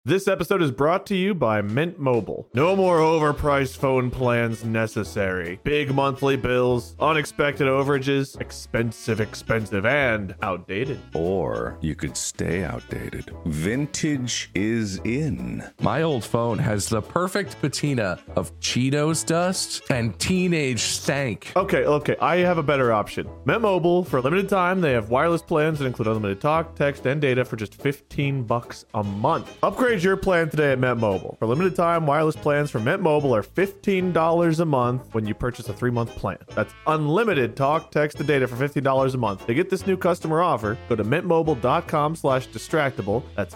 This episode is brought to you by Mint Mobile. No more overpriced phone plans necessary. Big monthly bills, unexpected overages, expensive, and outdated. Or you could stay outdated. Vintage is in. My old phone has the perfect patina of Cheetos dust and teenage stank. Okay, I have a better option. Mint Mobile, for a limited time, they have wireless plans that include unlimited talk, text, and data for just $15 a month. Upgrade your plan today at Mint Mobile. For limited time, wireless plans from Mint Mobile are $15 a month when you purchase a 3-month plan. That's unlimited talk, text, and data for $15 a month. To get this new customer offer, go to mintmobile.com/distractible. That's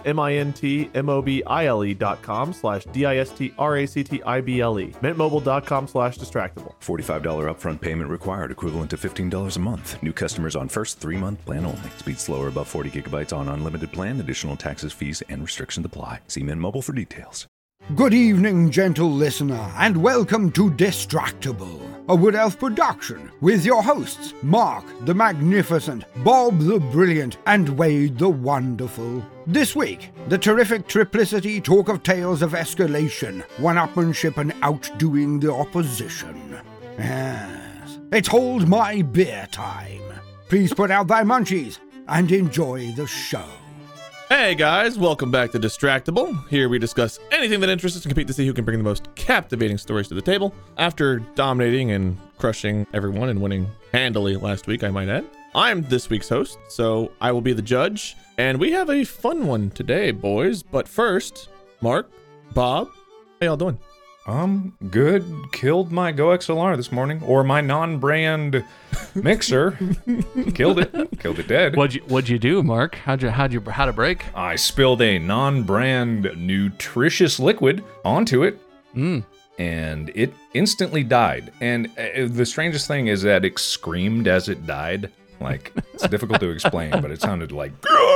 mintmobile.com/distractible. mintmobile.com/distractible. $45 upfront payment required, equivalent to $15 a month. New customers on first 3-month plan only. Speed slower above 40 gigabytes on unlimited plan. Additional taxes, fees, and restrictions apply. See Mint Mobile for details. Good evening, gentle listener, and welcome to Distractible, a Wood Elf production, with your hosts, Mark the Magnificent, Bob the Brilliant, and Wade the Wonderful. This week, the terrific triplicity talk of tales of escalation, one-upmanship, and outdoing the opposition. Yes, it's hold my beer time. Please put out thy munchies and enjoy the show. Hey guys, welcome back to Distractible. Here we discuss anything that interests us and compete to see who can bring the most captivating stories to the table. After dominating and crushing everyone and winning handily last week, I might add, I'm this week's host, so I will be the judge. And we have a fun one today, boys. But first, Mark, Bob, how y'all doing? Good. Killed my Go XLR this morning, or my non-brand mixer. Killed it dead. What'd you do, Mark? How'd it break? I spilled a non-brand nutritious liquid onto it, and it instantly died. And the strangest thing is that it screamed as it died. Like, it's difficult to explain, but it sounded like...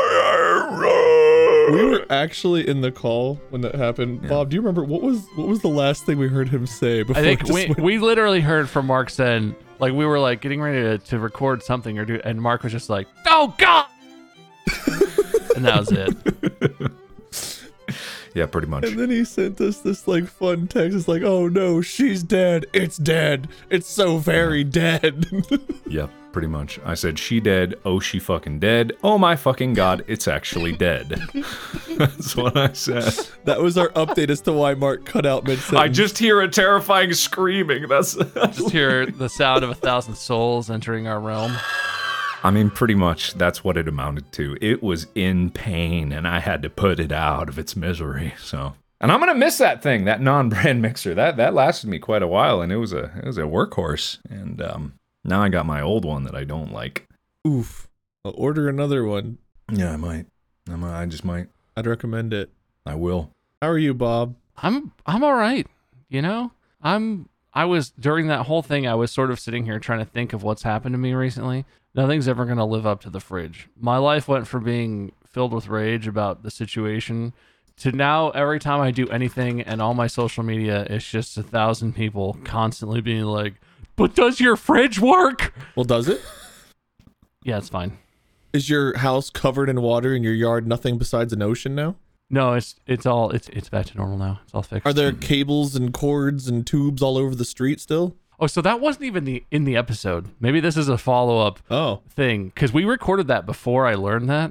We were actually in the call when that happened. Yeah. Bob, do you remember what was the last thing we heard him say before? I think we literally heard from Mark saying, like, we were like getting ready to record something or do, and Mark was just like, "Oh God," and that was it. Yeah, pretty much. And then he sent us this like fun text. It's like, "Oh no, she's dead. It's dead. It's so very dead." Yep. Pretty much. I said, she dead. Oh, she fucking dead. Oh my fucking God, it's actually dead. That's what I said. That was our update as to why Mark cut out mid-sentence. I just hear a terrifying screaming. Just hear the sound of 1,000 souls entering our realm. I mean, pretty much that's what it amounted to. It was in pain, and I had to put it out of its misery. So, and I'm gonna miss that thing, that non-brand mixer. That lasted me quite a while, and it was a workhorse. And now I got my old one that I don't like. Oof. I'll order another one. Yeah, I might. I just might. I'd recommend it. I will. How are you, Bob? I'm all right. You know, I was during that whole thing, I was sort of sitting here trying to think of what's happened to me recently. Nothing's ever going to live up to the fridge. My life went from being filled with rage about the situation to now every time I do anything and all my social media, it's just 1,000 people constantly being like, "But does your fridge work?" Well, does it? Yeah, it's fine. Is your house covered in water and your yard nothing besides an ocean now? No, it's back to normal now. It's all fixed. Are there cables and cords and tubes all over the street still? Oh, so that wasn't even in the episode. Maybe this is a follow-up thing, because we recorded that before I learned that.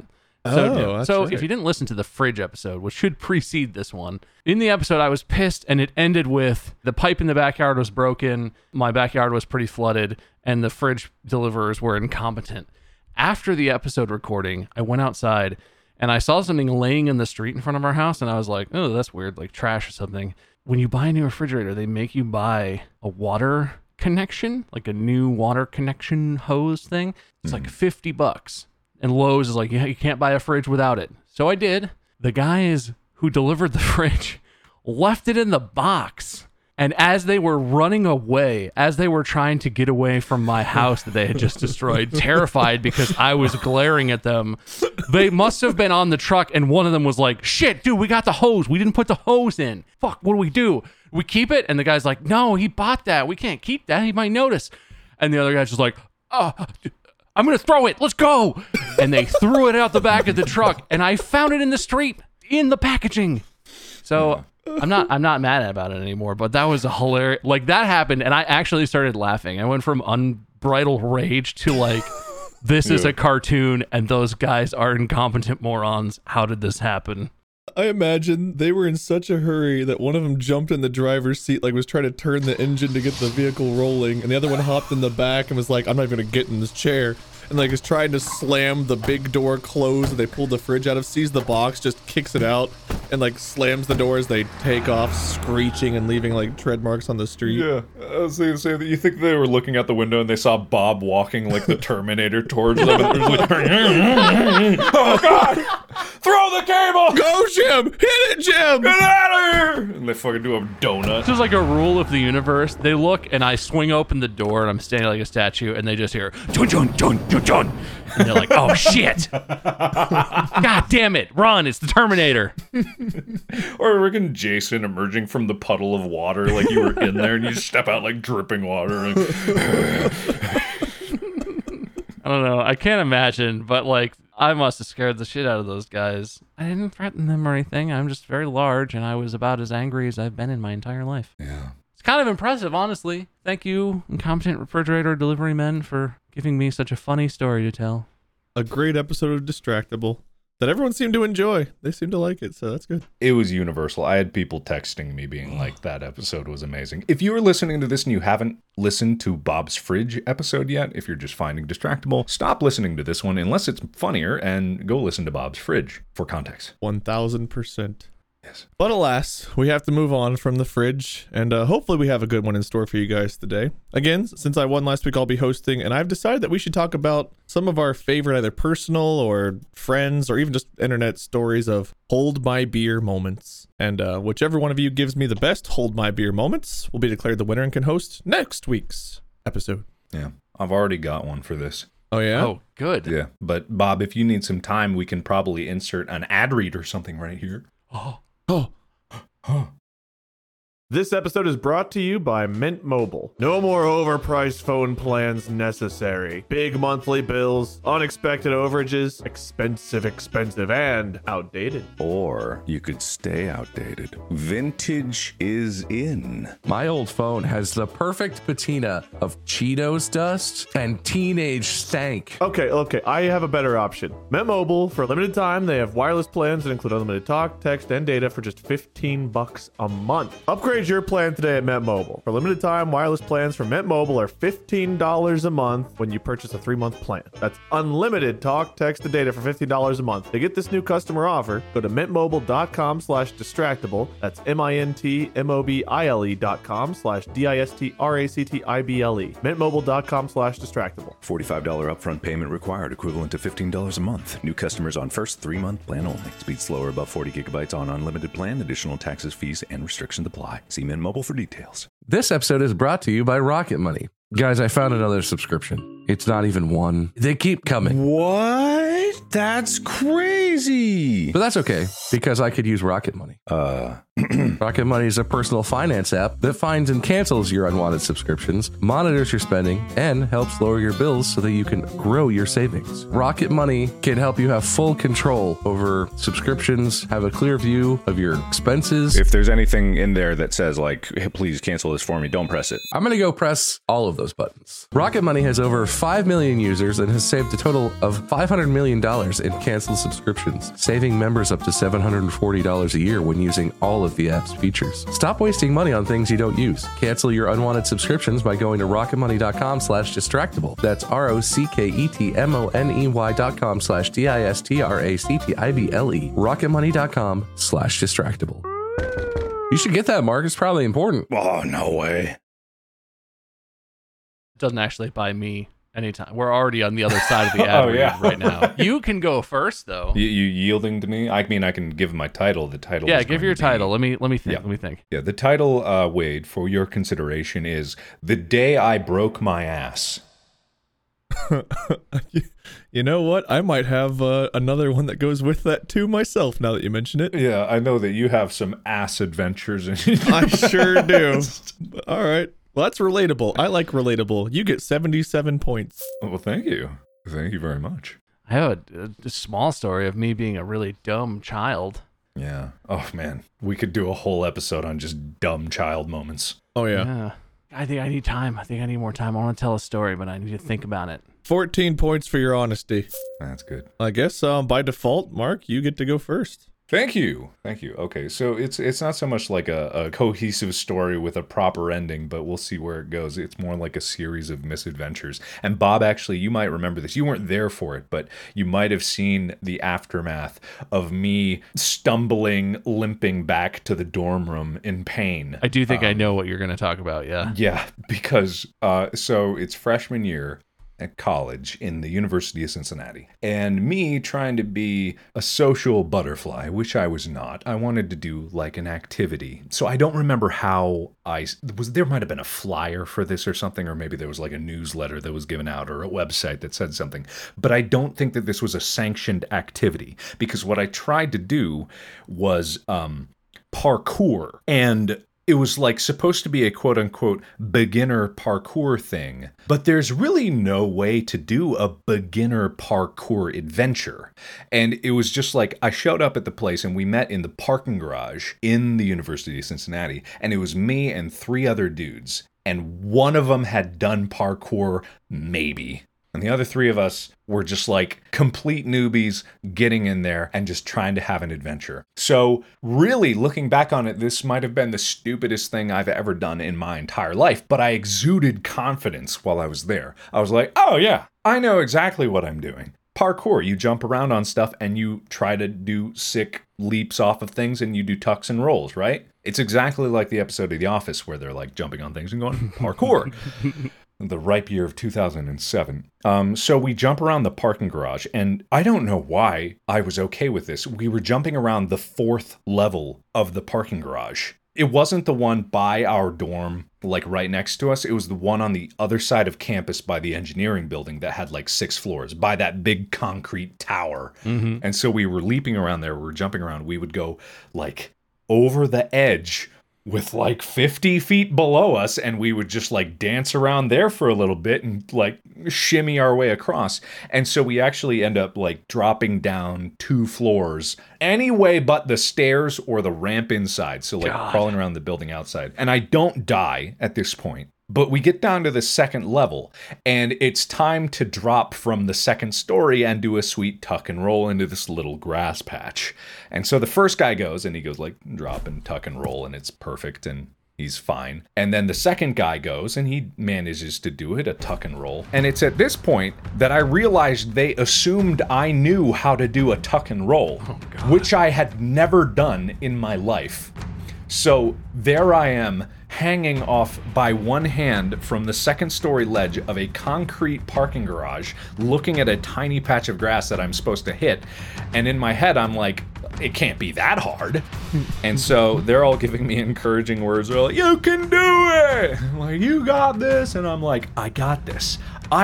So if you didn't listen to the fridge episode, which should precede this one, in the episode I was pissed, and it ended with the pipe in the backyard was broken, my backyard was pretty flooded, and the fridge deliverers were incompetent. After the episode recording, I went outside, and I saw something laying in the street in front of our house, and I was like, "Oh, that's weird, like trash or something." When you buy a new refrigerator, they make you buy a water connection, like a new water connection hose thing. It's like $50. And Lowe's is like, "Yeah, you can't buy a fridge without it." So I did. The guys who delivered the fridge left it in the box. And as they were running away, as they were trying to get away from my house that they had just destroyed, terrified because I was glaring at them, they must have been on the truck, and one of them was like, "Shit, dude, we got the hose. We didn't put the hose in. Fuck, what do we do? We keep it?" And the guy's like, "No, he bought that. We can't keep that. He might notice." And the other guy's just like, "Oh, I'm going to throw it. Let's go." And they threw it out the back of the truck, and I found it in the street, in the packaging. So I'm not mad about it anymore, but that was a hilarious, like that happened and I actually started laughing. I went from unbridled rage to like, this is a cartoon and those guys are incompetent morons. How did this happen? I imagine they were in such a hurry that one of them jumped in the driver's seat, like was trying to turn the engine to get the vehicle rolling, and the other one hopped in the back and was like, I'm not even gonna get in this chair, and like is trying to slam the big door closed that they pulled the fridge out of, sees the box, just kicks it out, and like slams the door as they take off, screeching and leaving like tread marks on the street. Yeah, I was going to say that you think they were looking out the window and they saw Bob walking like the Terminator towards them, and it was like, oh God, throw the cable! Go, Jim! Hit it, Jim! Get out of here! And they fucking do a donut. This is like a rule of the universe. They look and I swing open the door and I'm standing like a statue and they just hear, John, John, John, John, John. And they're like, oh shit. God damn it. Run, it's the Terminator. Or freaking Jason emerging from the puddle of water like you were in there and you step out like dripping water. And I don't know. I can't imagine, but like, I must have scared the shit out of those guys. I didn't threaten them or anything. I'm just very large and I was about as angry as I've been in my entire life. Yeah. It's kind of impressive, honestly. Thank you, incompetent refrigerator delivery men, for giving me such a funny story to tell. A great episode of Distractable that everyone seemed to enjoy. They seemed to like it, so that's good. It was universal. I had people texting me being like, that episode was amazing. If you are listening to this and you haven't listened to Bob's Fridge episode yet, if you're just finding Distractable, stop listening to this one unless it's funnier and go listen to Bob's Fridge for context. 1000%. Yes. But alas, we have to move on from the fridge, and hopefully we have a good one in store for you guys today. Again, since I won last week, I'll be hosting, and I've decided that we should talk about some of our favorite either personal or friends or even just internet stories of hold my beer moments. And whichever one of you gives me the best hold my beer moments will be declared the winner and can host next week's episode. Yeah, I've already got one for this. Oh, yeah? Oh, good. Yeah, but Bob, if you need some time, we can probably insert an ad read or something right here. This episode is brought to you by Mint Mobile. No more overpriced phone plans necessary. Big monthly bills, unexpected overages, expensive, and outdated. Or you could stay outdated. Vintage is in. My old phone has the perfect patina of Cheetos dust and teenage stank. Okay, I have a better option. Mint Mobile, for a limited time, they have wireless plans that include unlimited talk, text, and data for just $15 a month. Upgrade your plan today at Mint Mobile. For limited time, wireless plans from Mint Mobile are $15 a month when you purchase a 3-month plan. That's unlimited talk, text, and data for $15 a month. To get this new customer offer, go to mintmobile.com/distractible. That's mintmobile.com/distractible. mintmobile.com/distractible. $45 upfront payment required, equivalent to $15 a month. New customers on first 3-month plan only. Speed slower above 40 gigabytes on unlimited plan. Additional taxes, fees, and restrictions apply. See Mint Mobile for details. This episode is brought to you by Rocket Money. Guys, I found another subscription. It's not even one. They keep coming. What? That's crazy. But that's okay, because I could use Rocket Money. Rocket Money is a personal finance app that finds and cancels your unwanted subscriptions, monitors your spending, and helps lower your bills so that you can grow your savings. Rocket Money can help you have full control over subscriptions, have a clear view of your expenses. If there's anything in there that says, like, hey, please cancel this for me, don't press it. I'm going to go press all of those buttons. Rocket Money has over 5 million users and has saved a total of $500 million in canceled subscriptions, saving members up to $740 a year when using all of the app's features. Stop wasting money on things you don't use. Cancel your unwanted subscriptions by going to rocketmoney.com/distractible. That's ROCKETMONEY.com/DISTRACTIBLE. rocketmoney.com/distractible. You should get that, Mark. It's probably important. Oh, no way. It doesn't actually buy me anytime. We're already on the other side of the ad read right now. You can go first, though. You yielding to me? I mean, I can give my title. The title. Yeah, give your title. Let me think. Yeah. Let me think. Yeah, the title, Wade, for your consideration is "The Day I Broke My Ass." You know what? I might have another one that goes with that too myself, now that you mention it. Yeah, I know that you have some ass adventures in I sure do. All right. Well, that's relatable. I like relatable. You get 77 points. Well, thank you. Thank you very much. I have a small story of me being a really dumb child. Yeah. Oh, man. We could do a whole episode on just dumb child moments. Oh, yeah. I think I need time. I think I need more time. I want to tell a story, but I need to think about it. 14 points for your honesty. That's good. I guess by default, Mark, you get to go first. Thank you. Okay, so it's not so much like a cohesive story with a proper ending, but we'll see where it goes. It's more like a series of misadventures. And Bob, actually, you might remember this. You weren't there for it, but you might have seen the aftermath of me stumbling, limping back to the dorm room in pain. I do think I know what you're going to talk about, yeah. Yeah, because so it's freshman year at college in the University of Cincinnati, and me trying to be a social butterfly, which I was not. I wanted to do like an activity. So I don't remember how there might have been a flyer for this or something, or maybe there was like a newsletter that was given out or a website that said something, but I don't think that this was a sanctioned activity, because what I tried to do was parkour, and it was like supposed to be a quote unquote beginner parkour thing, but there's really no way to do a beginner parkour adventure. And it was just like, I showed up at the place and we met in the parking garage in the University of Cincinnati, and it was me and 3 other dudes. And one of them had done parkour, maybe. And the other 3 of us were just like complete newbies getting in there and just trying to have an adventure. So really, looking back on it, this might have been the stupidest thing I've ever done in my entire life, but I exuded confidence while I was there. I was like, oh yeah, I know exactly what I'm doing. Parkour, you jump around on stuff and you try to do sick leaps off of things and you do tucks and rolls, right? It's exactly like the episode of The Office where they're like jumping on things and going, parkour. The ripe year of 2007. So we jump around the parking garage, and I don't know why I was okay with this. We were jumping around the 4th level of the parking garage. It wasn't the one by our dorm, like right next to us. It was the one on the other side of campus by the engineering building that had like 6 floors, by that big concrete tower. Mm-hmm. And so we were leaping around there. We were jumping around. We would go like over the edge with like 50 feet below us, and we would just like dance around there for a little bit and like shimmy our way across. And so we actually end up like dropping down 2 floors anyway but the stairs or the ramp inside, so like crawling around the building outside. And I don't die at this point, but we get down to the 2nd level, and it's time to drop from the 2nd story and do a sweet tuck and roll into this little grass patch. And so the first guy goes, and he goes like drop and tuck and roll, and it's perfect, and he's fine. And then the second guy goes, and he manages to do it, a tuck and roll. And it's at this point that I realized they assumed I knew how to do a tuck and roll, which I had never done in my life. So there I am, hanging off by one hand from the 2nd story ledge of a concrete parking garage, looking at a tiny patch of grass that I'm supposed to hit. And in my head, I'm like, it can't be that hard. And so they're all giving me encouraging words. They're like, you can do it. I'm like, you got this. And I'm like, I got this.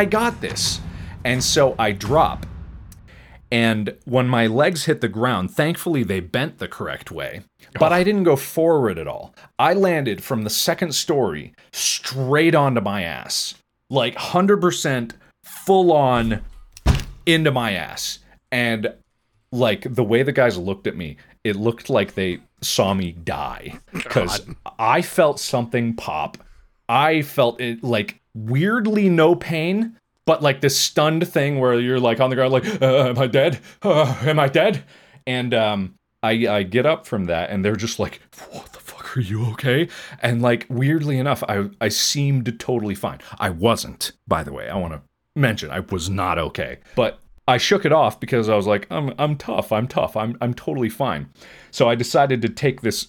And so I drop. And when my legs hit the ground, thankfully they bent the correct way. But I didn't go forward at all. I landed from the 2nd story straight onto my ass. Like 100% full on into my ass. And like the way the guys looked at me, it looked like they saw me die. Because I felt something pop. I felt it like weirdly no pain. But like this stunned thing where you're like on the ground, like, am I dead? Am I dead? And I get up from that, and they're just like, what the fuck, are you okay? And like, weirdly enough, I seemed totally fine. I wasn't, by the way. I want to mention, I was not okay. But I shook it off because I was like, I'm tough. I'm totally fine. So I decided to take this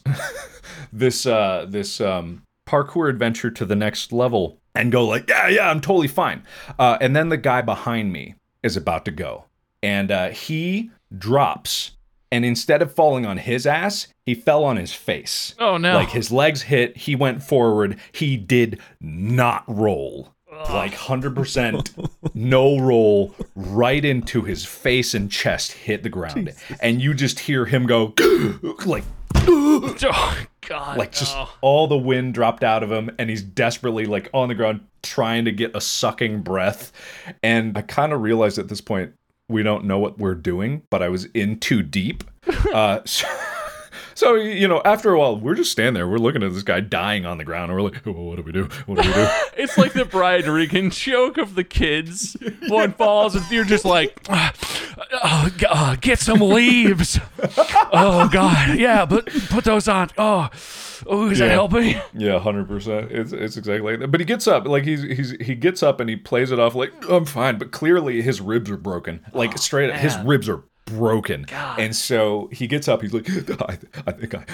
parkour adventure to the next level and go like, yeah, I'm totally fine. And then the guy behind me is about to go. And he drops. And instead of falling on his ass, he fell on his face. Oh, no. Like his legs hit, he went forward. He did not roll. Like 100% no roll, right into his face and chest hit the ground. Jesus. And you just hear him go, like, oh, God, like just all the wind dropped out of him, and he's desperately like on the ground trying to get a sucking breath. And I kind of realized at this point we don't know what we're doing, but I was in too deep. So, after a while, we're just standing there. We're looking at this guy dying on the ground. And we're like, what do we do? What do we do? It's like the Brian Regan joke of the kids. One falls and you're just like, oh, God, get some leaves. Oh, God. Yeah, but put those on. Oh, is that helping? Yeah, 100%. It's exactly like that. But he gets up. Like, he gets up and he plays it off like, I'm fine. But clearly his ribs are broken. Like, straight up, his ribs are broken. God. And so he gets up. He's like, I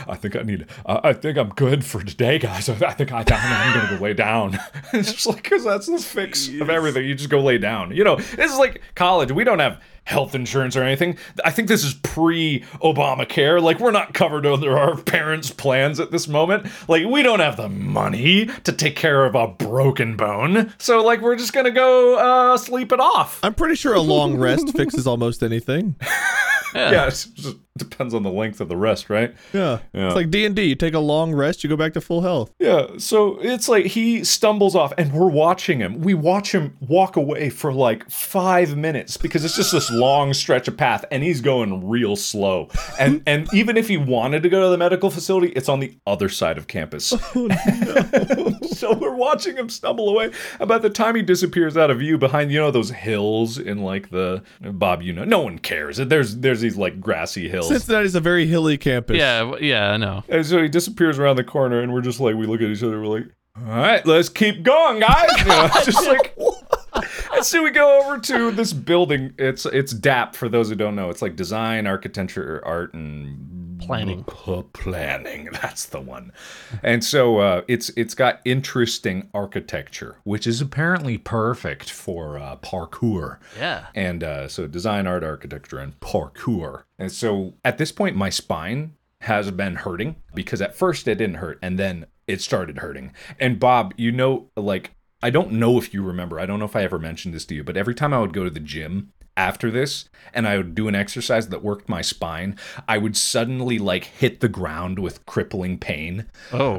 think I'm good for today, guys. I'm gonna go lay down. It's just like, because that's the fix of everything. You just go lay down. This is like college. We don't have health insurance or anything. I think this is pre-Obamacare. Like, we're not covered under our parents' plans at this moment. Like, we don't have the money to take care of a broken bone. So, like, we're just gonna go sleep it off. I'm pretty sure a long rest fixes almost anything. Yeah, it just depends on the length of the rest, right? Yeah. It's like D&D. You take a long rest, you go back to full health. Yeah, so it's like he stumbles off, and we're watching him. We watch him walk away for like 5 minutes because it's just this long stretch of path, and he's going real slow. And even if he wanted to go to the medical facility, it's on the other side of campus. Oh, no. So we're watching him stumble away. About the time he disappears out of view behind, those hills in like the Bob, no one cares. There's these like grassy hills. Cincinnati's a very hilly campus. Yeah, I know. And so he disappears around the corner, and we're just like, we look at each other, we're like, all right, let's keep going, guys. Just like, and so we go over to this building. It's DAP, for those who don't know. It's like design, architecture, art, and planning. Planning, that's the one. And so it's got interesting architecture, which is apparently perfect for parkour. Yeah. And so design, art, architecture, and parkour. And so at this point, my spine has been hurting because at first it didn't hurt, and then it started hurting. And Bob, like, I don't know if you remember, I don't know if I ever mentioned this to you, but every time I would go to the gym after this and I would do an exercise that worked my spine, I would suddenly like hit the ground with crippling pain.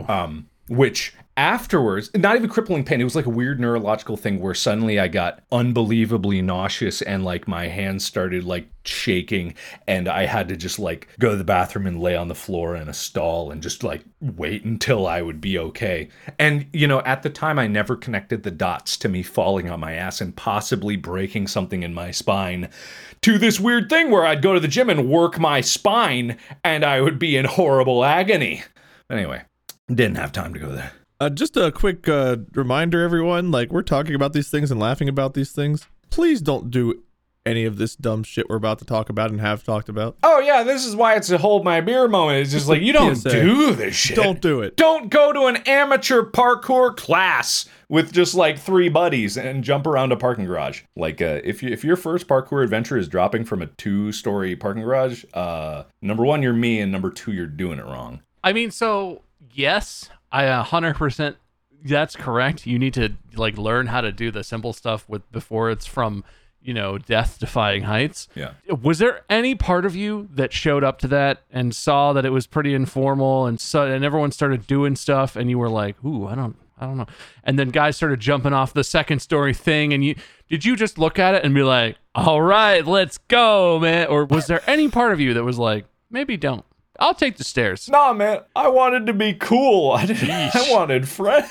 Which afterwards, not even crippling pain, it was like a weird neurological thing where suddenly I got unbelievably nauseous and like my hands started like shaking, and I had to just like go to the bathroom and lay on the floor in a stall and just like wait until I would be okay. And at the time I never connected the dots to me falling on my ass and possibly breaking something in my spine to this weird thing where I'd go to the gym and work my spine and I would be in horrible agony. Anyway, didn't have time to go there. Just a quick reminder, everyone, like, we're talking about these things and laughing about these things. Please don't do any of this dumb shit we're about to talk about and have talked about. Oh, yeah, this is why it's a hold my beer moment. It's just like, you don't do this shit. Don't do it. Don't go to an amateur parkour class with just like 3 buddies and jump around a parking garage. Like, if your first parkour adventure is dropping from a 2-story parking garage, number 1, you're me, and number 2, you're doing it wrong. I mean, so... Yes, I 100%. That's correct. You need to like learn how to do the simple stuff before it's from, death-defying heights. Yeah. Was there any part of you that showed up to that and saw that it was pretty informal and everyone started doing stuff and you were like, "Ooh, I don't know." And then guys started jumping off the 2nd-story thing, and did you just look at it and be like, "All right, let's go, man"? Or was there any part of you that was like, "Maybe don't. I'll take the stairs"? Nah, man. I wanted to be cool. I wanted friends.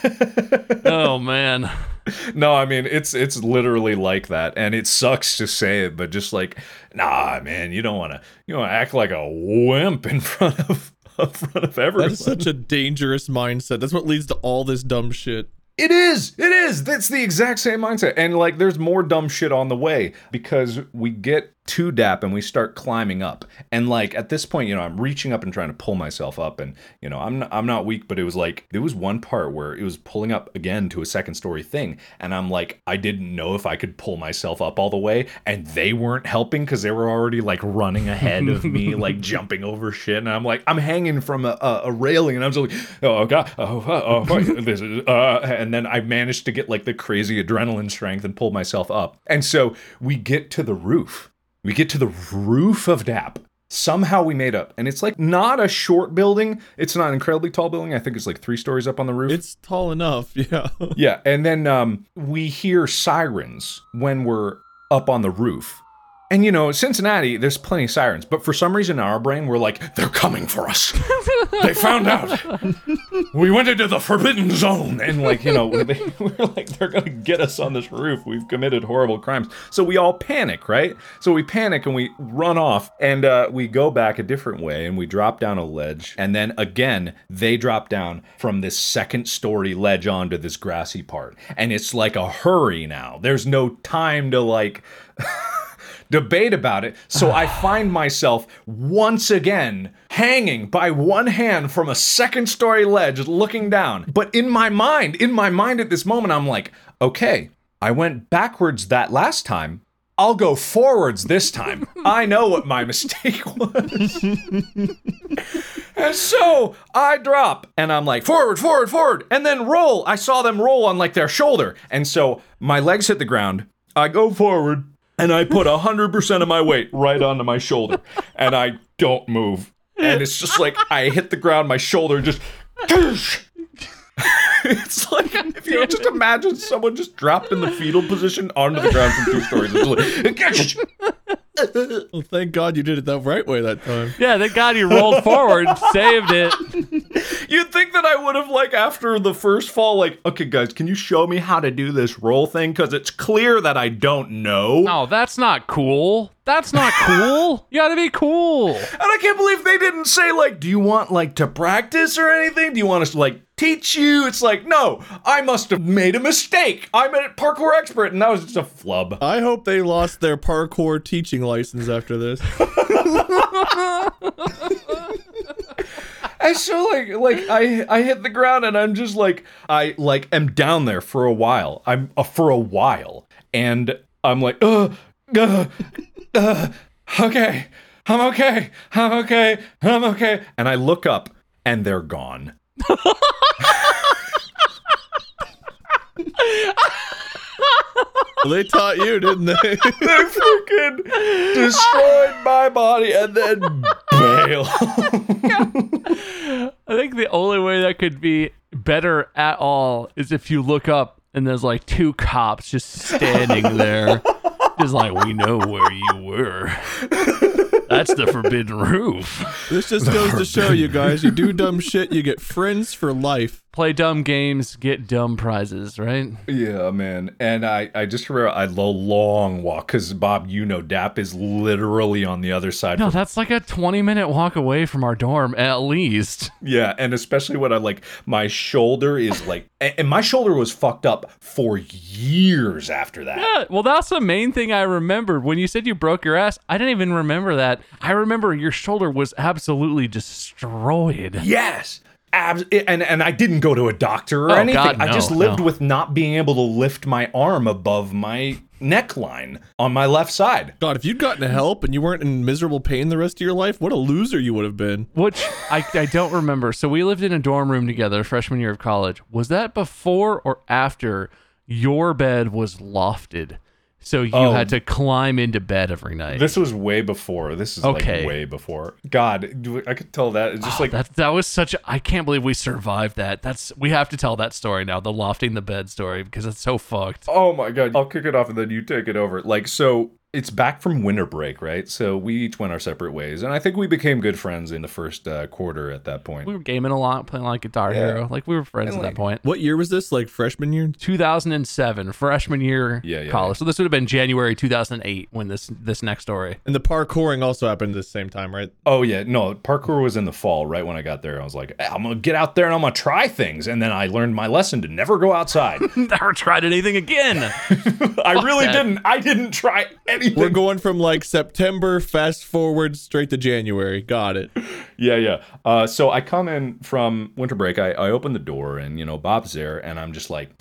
Oh, man. No, I mean, it's literally like that. And it sucks to say it, but just like, nah, man, you don't want to act like a wimp in front of everyone. That's such a dangerous mindset. That's what leads to all this dumb shit. It is. That's the exact same mindset. And like, there's more dumb shit on the way because we get to DAP and we start climbing up. And like, at this point, I'm reaching up and trying to pull myself up, and I'm not weak, but it was like, there was one part where it was pulling up again to a 2nd-story thing. And I'm like, I didn't know if I could pull myself up all the way, and they weren't helping because they were already like running ahead of me, like jumping over shit. And I'm like, I'm hanging from a railing, and I'm just like, oh God, this is, and then I managed to get like the crazy adrenaline strength and pull myself up. And so we get to the roof. We get to the roof of DAP. Somehow we made up. And it's like not a short building. It's not an incredibly tall building. I think it's like 3 stories up on the roof. It's tall enough, yeah. Yeah, and then we hear sirens when we're up on the roof. And, Cincinnati, there's plenty of sirens. But for some reason in our brain, we're like, they're coming for us. They found out. We went into the forbidden zone. And, we're like, they're going to get us on this roof. We've committed horrible crimes. So we all panic, right? So we panic and we run off. And we go back a different way. And we drop down a ledge. And then, again, they drop down from this second-story ledge onto this grassy part. And it's like a hurry now. There's no time to, debate about it. So I find myself once again hanging by one hand from a second-story ledge looking down. But in my mind at this moment, I'm like, okay, I went backwards that last time. I'll go forwards this time. I know what my mistake was. And so I drop and I'm like, forward, forward, forward, and then roll. I saw them roll on their shoulder. And so my legs hit the ground. I go forward. And I put 100% of my weight right onto my shoulder. And I don't move. And it's just like I hit the ground, my shoulder just... It's like if you just imagine someone just dropped in the fetal position onto the ground from 2 stories. It's like, well, thank God you did it the right way that time. Yeah, thank God you rolled forward, saved it. You'd think that I would have, after the first fall, okay, guys, can you show me how to do this roll thing? Because it's clear that I don't know. No, that's not cool. That's not cool. You gotta be cool. And I can't believe they didn't say, do you want, to practice or anything? Do you want us to, teach you? It's like, no, I must have made a mistake. I'm a parkour expert, and that was just a flub. I hope they lost their parkour teaching license after this. And so, I hit the ground, and I'm just I am down there for a while. And I'm like, okay, I'm okay. And I look up, and they're gone. They taught you, didn't they? They freaking destroyed my body and then bail. I think the only way that could be better at all is if you look up and there's 2 cops just standing there. Just we know where you were. That's the forbidden roof. This just goes to show you guys, you do dumb shit, you get friends for life. Play dumb games, get dumb prizes, right? Yeah, man. And I just remember the long walk, because Bob, DAP is literally on the other side. No, that's a 20-minute walk away from our dorm, at least. Yeah, and especially when my shoulder is and my shoulder was fucked up for years after that. Yeah, well, that's the main thing I remembered. When you said you broke your ass, I didn't even remember that. I remember your shoulder was absolutely destroyed. Yes. And I didn't go to a doctor or anything. God, no, I just lived with not being able to lift my arm above my neckline on my left side. God, if you'd gotten help and you weren't in miserable pain the rest of your life, what a loser you would have been. Which I don't remember. So we lived in a dorm room together freshman year of college. Was that before or after your bed was lofted? So you had to climb into bed every night. This was way before. This is way before. God, I could tell that. It's just that was such I can't believe we survived that. We have to tell that story now, the lofting the bed story, because it's so fucked. Oh my God. I'll kick it off and then you take it over. So it's back from winter break, right? So we each went our separate ways. And I think we became good friends in the first quarter at that point. We were gaming a lot, playing Guitar Hero. We were friends at that point. What year was this? Freshman year? 2007, freshman year college. So this would have been January 2008 when this next story. And the parkouring also happened at the same time, right? Oh, yeah. No, parkour was in the fall, right when I got there. I was like, I'm going to get out there and I'm going to try things. And then I learned my lesson to never go outside. Never tried anything again. I really didn't. I didn't try anything. We're going from September, fast forward straight to January. Got it. Yeah. So I come in from winter break. I open the door and, Bob's there and I'm just like,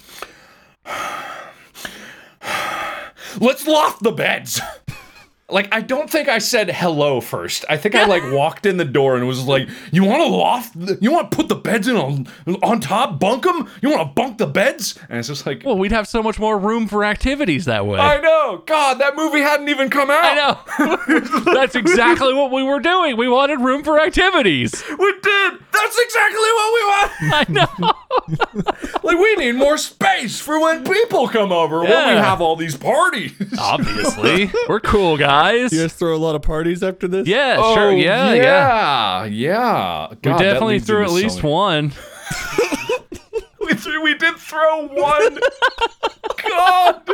let's loft the beds. I don't think I said hello first. I think I walked in the door and was like, you want to loft? You want to put the beds in on top? Bunk them? You want to bunk the beds? And it's just well, we'd have so much more room for activities that way. I know. God, that movie hadn't even come out. I know. That's exactly what we were doing. We wanted room for activities. We did. That's exactly what we want. I know. Like, we need more space for when people come over, when we have all these parties. Obviously. We're cool guys. You guys throw a lot of parties after this? Yeah, sure. Yeah. God, We definitely threw at least one. We did throw one. God.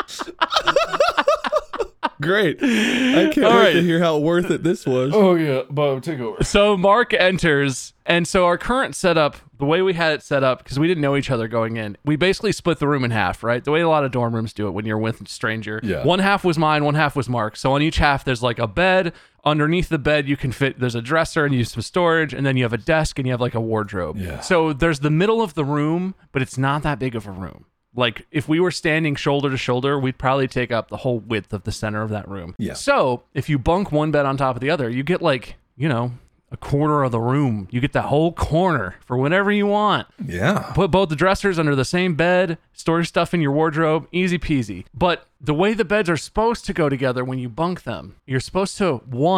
Great. I can't wait to hear how worth it this was. Oh, yeah. Bob, take over. So Mark enters, and so our current setup, the way we had it set up, because we didn't know each other going in, we basically split the room in half, right? The way a lot of dorm rooms do it when you're with a stranger. Yeah. One half was mine, one half was Mark. So on each half, there's like a bed. Underneath the bed, you can fit, there's a dresser and you use some storage, and then you have a desk and you have like a wardrobe. Yeah. So there's the middle of the room, but it's not that big of a room. Like, if we were standing shoulder to shoulder, we'd probably take up the whole width of the center of that room. Yeah. So if you bunk one bed on top of the other, you get like, a quarter of the room. You get that whole corner for whenever you want. Yeah. Put both the dressers under the same bed, store your stuff in your wardrobe, easy peasy. But the way the beds are supposed to go together when you bunk them, you're supposed to,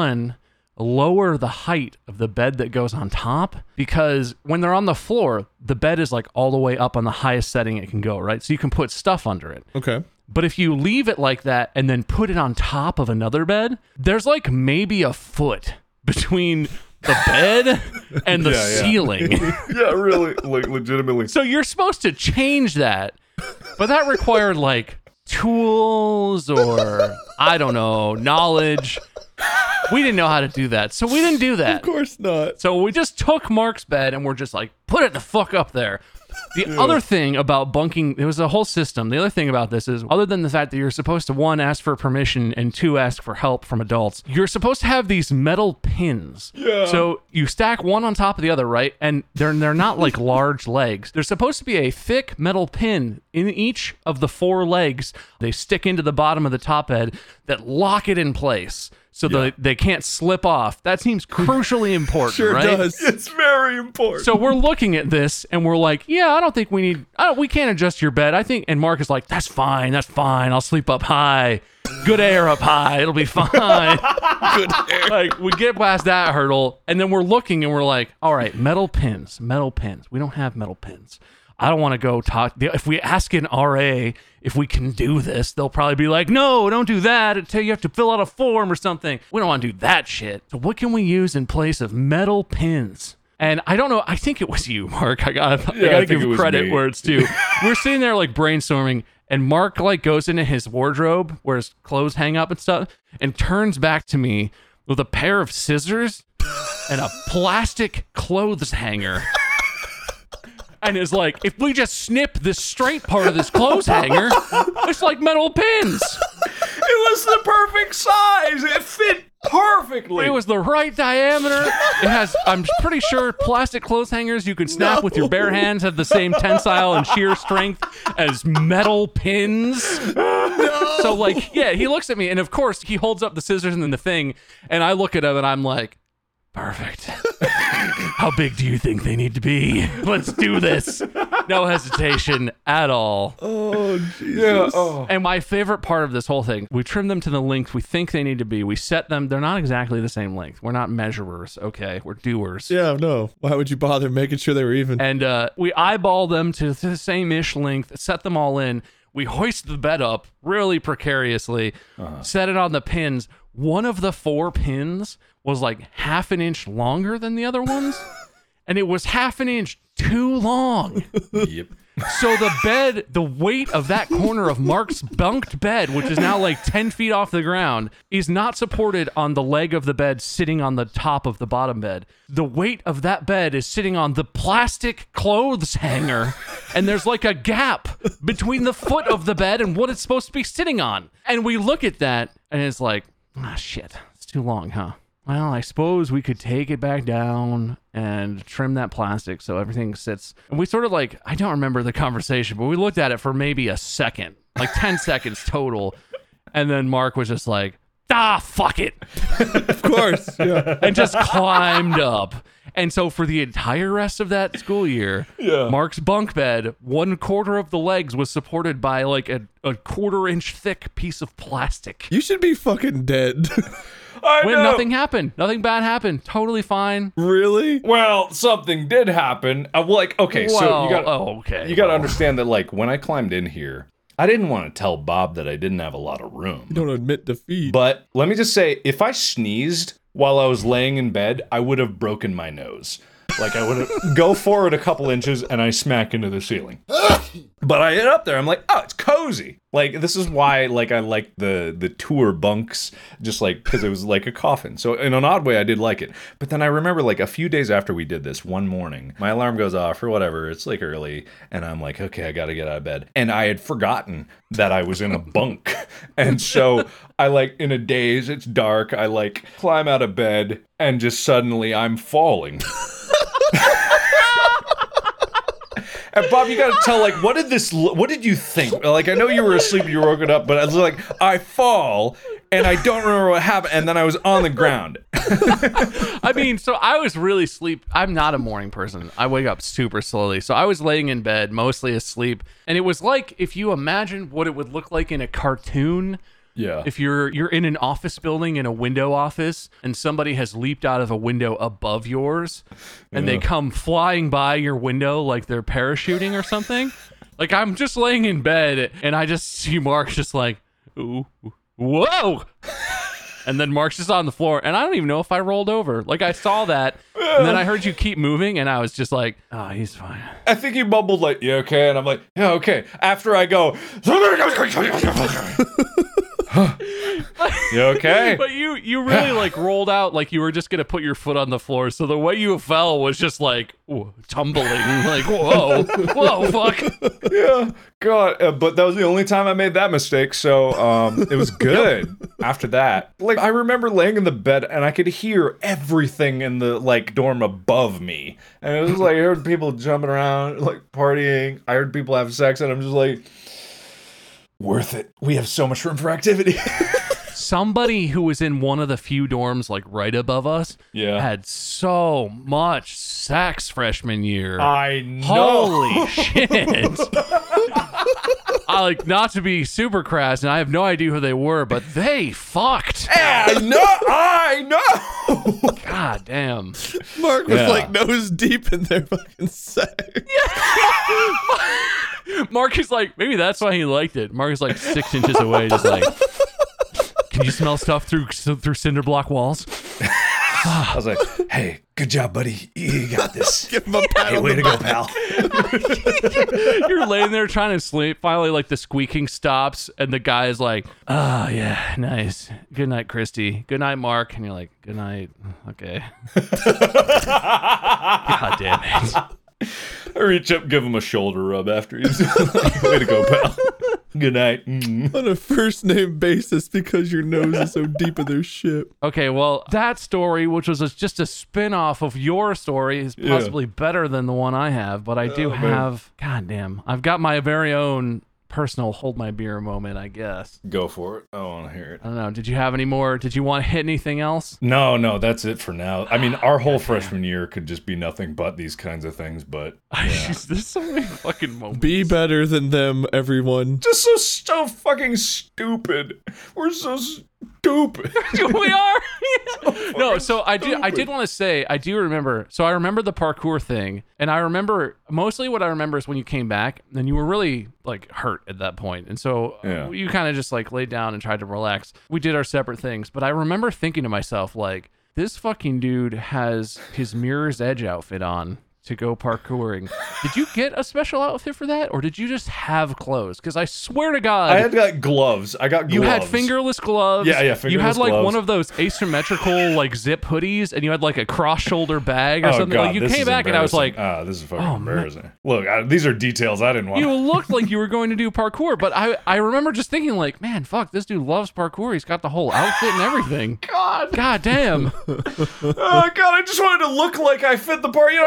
lower the height of the bed that goes on top, because when they're on the floor, the bed is like all the way up on the highest setting it can go, right? So you can put stuff under it. Okay. But if you leave it like that and then put it on top of another bed, there's like maybe a foot between the bed and the ceiling. Yeah, really, like legitimately. So you're supposed to change that, but that required like tools or, I don't know, knowledge. We didn't know how to do that, so we didn't do that. Of course not. So we just took Mark's bed and we're just like, put it the fuck up there. The other thing about bunking, it was a whole system. The other thing about this is, other than the fact that you're supposed to, 1, ask for permission, and 2, ask for help from adults, you're supposed to have these metal pins. Yeah. So you stack one on top of the other, right? And they're not like large legs. There's supposed to be a thick metal pin in each of the 4 legs. They stick into the bottom of the top bed that lock it in place. So they can't slip off. That seems crucially important, sure right? Sure does. It's very important. So we're looking at this and we're like, yeah, I don't think we can't adjust your bed. I think, and Mark is like, that's fine. I'll sleep up high. Good air up high. It'll be fine. Good air. Like, we get past that hurdle and then we're looking and we're like, all right, metal pins. We don't have metal pins. I don't want to go talk. If we ask an RA if we can do this, they'll probably be like, no, don't do that. You have to fill out a form or something. We don't want to do that shit. So what can we use in place of metal pins? And I don't know. I think it was you, Mark. I gotta give credit where it's due. We're sitting there like brainstorming, and Mark like goes into his wardrobe where his clothes hang up and stuff, and turns back to me with a pair of scissors and a plastic clothes hanger. And is like, if we just snip this straight part of this clothes hanger, it's like metal pins. It was the perfect size. It fit perfectly. It was the right diameter. It has, I'm pretty sure, plastic clothes hangers you can snap with your bare hands have the same tensile and shear strength as metal pins. No. So like, yeah, he looks at me and of course he holds up the scissors and then the thing, and I look at him and I'm like, perfect. How big do you think they need to be? Let's do this. No hesitation at all. Oh, Jesus. Yeah. Oh. And my favorite part of this whole thing, we trim them to the length we think they need to be. We set them. They're not exactly the same length. We're not measurers, okay? We're doers. Yeah, no. Why would you bother making sure they were even? And we eyeball them to the same-ish length, set them all in. We hoist the bed up really precariously, set it on the pins. One of the 4 pins was like half an inch longer than the other ones, and it was half an inch too long. Yep. So the bed, the weight of that corner of Mark's bunked bed, which is now like 10 feet off the ground, is not supported on the leg of the bed sitting on the top of the bottom bed. The weight of that bed is sitting on the plastic clothes hanger, and there's like a gap between the foot of the bed and what it's supposed to be sitting on. And we look at that, and it's like, shit, it's too long, huh? Well, I suppose we could take it back down and trim that plastic so everything sits. And we sort of like, I don't remember the conversation, but we looked at it for maybe a second, like 10 seconds total. And then Mark was just like, fuck it. Of course. Yeah. And just climbed up. And so for the entire rest of that school year, Mark's bunk bed, 1/4 of the legs was supported by like a 1/4 inch thick piece of plastic. You should be fucking dead. when nothing happened. Nothing bad happened. Totally fine. Really? Well, something did happen. Okay, so you got to understand that, like, when I climbed in here, I didn't want to tell Bob that I didn't have a lot of room. You don't admit defeat. But let me just say, if I sneezed while I was laying in bed, I would have broken my nose. Like, I would have go forward a couple inches and I smack into the ceiling. But I get up there, I'm like, oh, it's cozy. Like, this is why, like, I like the tour bunks, just like, because it was like a coffin. So in an odd way, I did like it. But then I remember, like, a few days after we did this, one morning, my alarm goes off or whatever. It's like early. And I'm like, okay, I got to get out of bed. And I had forgotten that I was in a bunk. And so I, like, in a daze, it's dark. I, like, climb out of bed and just suddenly I'm falling. And Bob, you gotta tell, like, what did you think? Like, I know you were asleep, you were woken up, but I was like, I fall, and I don't remember what happened, and then I was on the ground. I mean, so I was really asleep. I'm not a morning person. I wake up super slowly. So I was laying in bed, mostly asleep, and it was like, if you imagine what it would look like in a cartoon. Yeah. If you're in an office building in a window office and somebody has leaped out of a window above yours and they come flying by your window like they're parachuting or something. Like, I'm just laying in bed and I just see Mark just like, ooh, whoa. And then Mark's just on the floor and I don't even know if I rolled over. Like, I saw that and then I heard you keep moving and I was just like, oh, he's fine. I think you mumbled like, you okay? And I'm like, yeah, okay. After I go, you okay? But you really like rolled out like you were just gonna put your foot on the floor. So the way you fell was just like tumbling, like whoa, fuck. Yeah, God. But that was the only time I made that mistake. So it was good. After that, like, I remember laying in the bed and I could hear everything in the like dorm above me, and it was like I heard people jumping around, like partying. I heard people have sex, and I'm just like, worth it. We have so much room for activity. Somebody who was in one of the few dorms like right above us had so much sex freshman year. I know. Holy shit. I like, not to be super crass, and I have no idea who they were, but they fucked. Yeah, I know. God damn. Mark was like nose deep in their fucking sex. Mark is like, maybe that's why he liked it. Mark is like 6 inches away, just like, can you smell stuff through cinder block walls? I was like, hey, good job, buddy. You got this. Give him a pat Hey, on way the to go, back. pal. You're laying there trying to sleep. Finally, like, the squeaking stops, and the guy is like, oh, yeah, nice. Good night, Christy. Good night, Mark. And you're like, good night. Okay. God damn it. I reach up, give him a shoulder rub after he's like, way to go, pal. Good night. On a first name basis because your nose is so deep in their shit. Okay, well, that story, which was just a spin-off of your story, is possibly better than the one I have, but I do have, goddamn, I've got my very own personal hold my beer moment, I guess. Go for it. I want to hear it. I don't know. Did you have any more? Did you want to hit anything else? No, that's it for now. I mean, our whole freshman year could just be nothing but these kinds of things, but yeah. There's so many fucking moments. Be better than them, everyone. Just so fucking stupid. We're so stupid. We are. No, so I did want to say, I do remember. So I remember the parkour thing, and I remember mostly what I remember is when you came back, and you were really like hurt at that point, and so you kind of just like laid down and tried to relax. We did our separate things, but I remember thinking to myself, like, this fucking dude has his Mirror's Edge outfit on to go parkouring. Did you get a special outfit for that, or did you just have clothes? Because I swear to God, I had like gloves. I got gloves. You had fingerless gloves. Yeah, fingerless You had like gloves. one of those asymmetrical like zip hoodies, and you had like a cross-shoulder bag or something. God, like you came back, and I was like, this is fucking embarrassing. Man. Look, these are details I didn't want. You looked like you were going to do parkour, but I remember just thinking like, man, fuck, this dude loves parkour. He's got the whole outfit and everything. God damn. God, I just wanted to look like I fit the part. You know,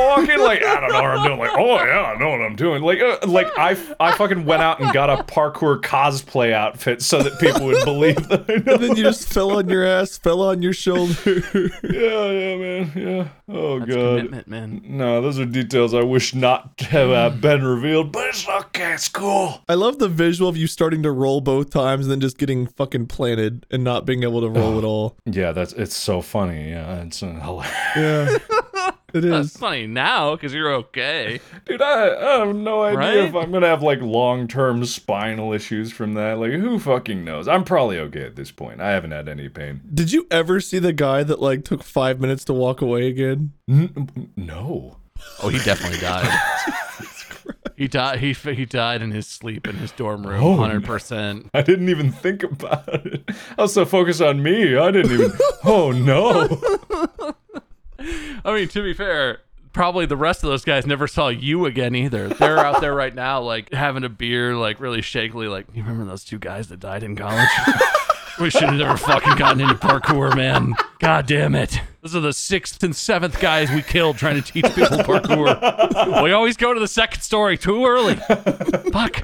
walking? Like, I don't know what I'm doing. Like, oh yeah, I know what I'm doing. Like I fucking went out and got a parkour cosplay outfit so that people would believe that I know. And then you just fell on your ass, fell on your shoulder. Yeah, man. Yeah. Oh, That's God. commitment, man. No, those are details I wish not to have been revealed, but it's okay. It's cool. I love the visual of you starting to roll both times and then just getting fucking planted and not being able to roll at all. Yeah, it's so funny. Yeah, it's hilarious. Yeah, it is. That's funny now because you're okay. Dude, I have no idea Right? if I'm gonna have like long-term spinal issues from that. Like, who fucking knows? I'm probably okay at this point. I haven't had any pain. Did you ever see the guy that like took 5 minutes to walk away again? No. Oh, he definitely died. He died. He died in his sleep in his dorm room. Oh, 100%. I didn't even think about it. I was so focused on me. I didn't even. Oh no. I mean, to be fair, probably the rest of those guys never saw you again either. They're out there right now, like having a beer, like really shakily. Like, you remember those 2 guys that died in college? We should have never fucking gotten into parkour, man. God damn it. Those are the 6th and 7th guys we killed trying to teach people parkour. We always go to the 2nd story too early. Fuck.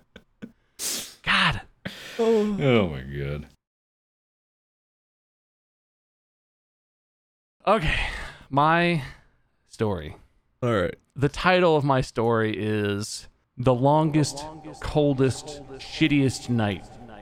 God. Oh my God. Okay. My story. All right. The title of my story is The Longest, Coldest, Shittiest Night.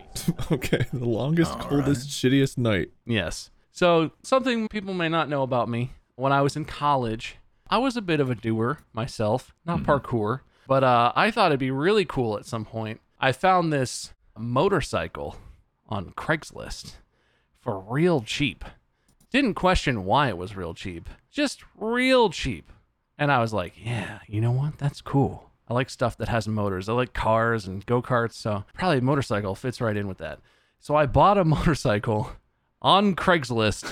Okay, the longest, coldest, shittiest night. Yes. So, something people may not know about me. When I was in college, I was a bit of a doer myself, not parkour, but I thought it'd be really cool at some point. I found this motorcycle on Craigslist for real cheap. Didn't question why it was real cheap, just real cheap. And I was like, yeah, you know what? That's cool. I like stuff that has motors. I like cars and go-karts, so probably a motorcycle fits right in with that. So I bought a motorcycle on Craigslist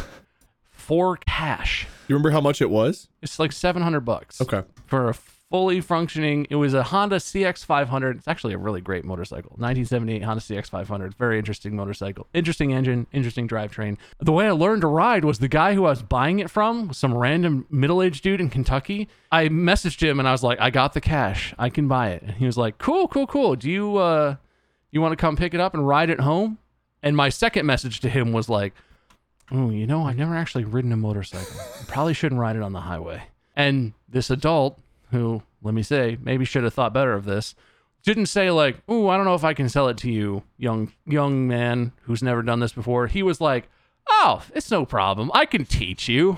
for cash. You remember how much it was? It's like $700. Okay. For a fully functioning, it was a Honda CX500. It's actually a really great motorcycle. 1978 Honda CX500. Very interesting motorcycle. Interesting engine, interesting drivetrain. The way I learned to ride was the guy who I was buying it from, some random middle-aged dude in Kentucky. I messaged him and I was like, I got the cash. I can buy it. And he was like, cool. Do you want to come pick it up and ride it home? And my second message to him was like, oh, you know, I've never actually ridden a motorcycle. I probably shouldn't ride it on the highway. And this adult, who, let me say, maybe should have thought better of this, didn't say like, "Ooh, I don't know if I can sell it to you, young man who's never done this before." He was like, "Oh, it's no problem. I can teach you."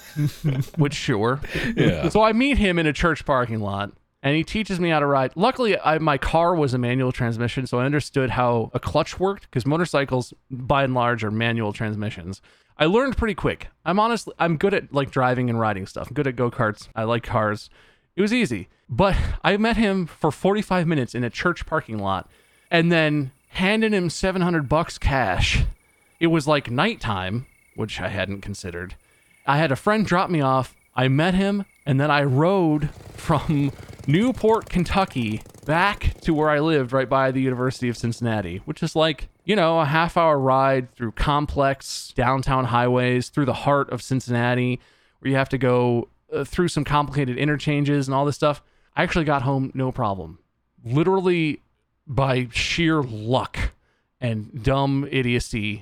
Which, sure. Yeah. So I meet him in a church parking lot, and he teaches me how to ride. Luckily, my car was a manual transmission, so I understood how a clutch worked, because motorcycles, by and large, are manual transmissions. I learned pretty quick. I'm good at like driving and riding stuff. I'm good at go-karts. I like cars. It was easy. But I met him for 45 minutes in a church parking lot and then handed him $700 cash. It was like nighttime, which I hadn't considered. I had a friend drop me off. I met him, and then I rode from Newport, Kentucky, back to where I lived right by the University of Cincinnati, which is like, you know, a half-hour ride through complex downtown highways, through the heart of Cincinnati, where you have to go through some complicated interchanges and all this stuff. I actually got home no problem. Literally by sheer luck and dumb idiocy,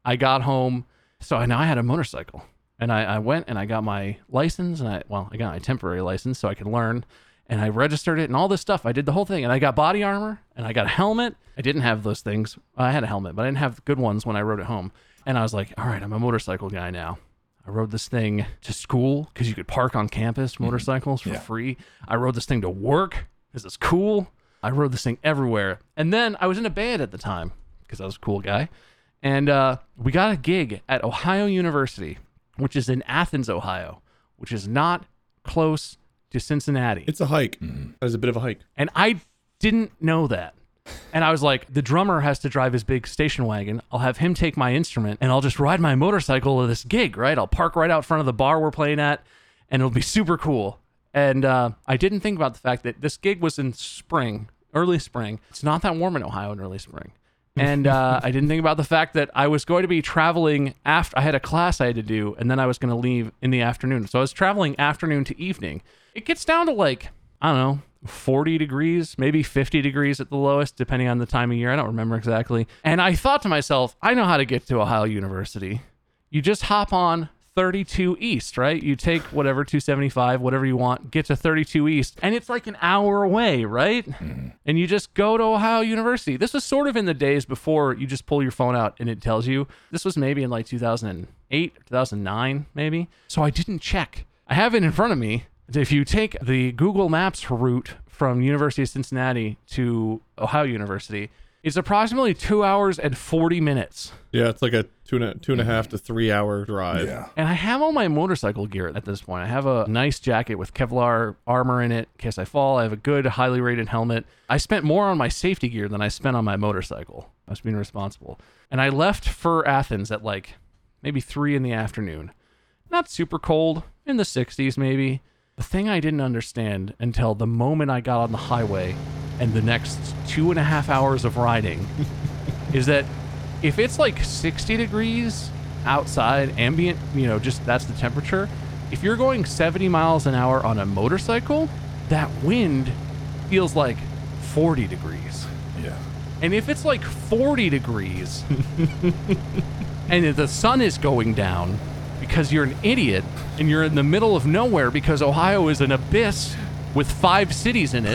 I got home. So now I had a motorcycle. And I went and I got my license, and I got my temporary license so I could learn. And I registered it and all this stuff. I did the whole thing. And I got body armor and I got a helmet. I didn't have those things. I had a helmet, but I didn't have good ones when I rode it home. And I was like, all right, I'm a motorcycle guy now. I rode this thing to school because you could park on campus motorcycles for free. I rode this thing to work because it's cool. I rode this thing everywhere. And then I was in a band at the time because I was a cool guy. And we got a gig at Ohio University, which is in Athens, Ohio, which is not close to Cincinnati. It's a hike. That is a bit of a hike. And I didn't know that. And I was like, the drummer has to drive his big station wagon. I'll have him take my instrument, and I'll just ride my motorcycle to this gig, right? I'll park right out front of the bar we're playing at, and it'll be super cool. And I didn't think about the fact that this gig was in spring, early spring. It's not that warm in Ohio in early spring. And I didn't think about the fact that I was going to be traveling after I had a class I had to do, and then I was going to leave in the afternoon. So I was traveling afternoon to evening. it gets down to like, I don't know, 40 degrees, maybe 50 degrees at the lowest, depending on the time of year. I don't remember exactly. And I thought to myself, I know how to get to Ohio University. You just hop on 32 East, right? You take whatever, 275, whatever you want, get to 32 East, and it's like an hour away, right? And you just go to Ohio University. This was sort of in the days before you just pull your phone out and it tells you. This was maybe in like 2008 or 2009, maybe. So I didn't check. I have it in front of me. If you take the Google Maps route from University of Cincinnati to Ohio University, it's approximately 2 hours and 40 minutes. Yeah, it's like a two and a half to 3 hour drive. Yeah. And I have all my motorcycle gear at this point. I have a nice jacket with Kevlar armor in it in case I fall. I have a good, highly rated helmet. I spent more on my safety gear than I spent on my motorcycle. I was being responsible. And I left for Athens at like maybe 3 in the afternoon. Not super cold, in the 60s maybe. The thing I didn't understand until the moment I got on the highway and the next 2.5 hours of riding is that if it's like 60 degrees outside, ambient, just that's the temperature. If you're going 70 miles an hour on a motorcycle, that wind feels like 40 degrees. Yeah. And if it's like 40 degrees and if the sun is going down because you're an idiot and you're in the middle of nowhere because Ohio is an abyss with 5 cities in it.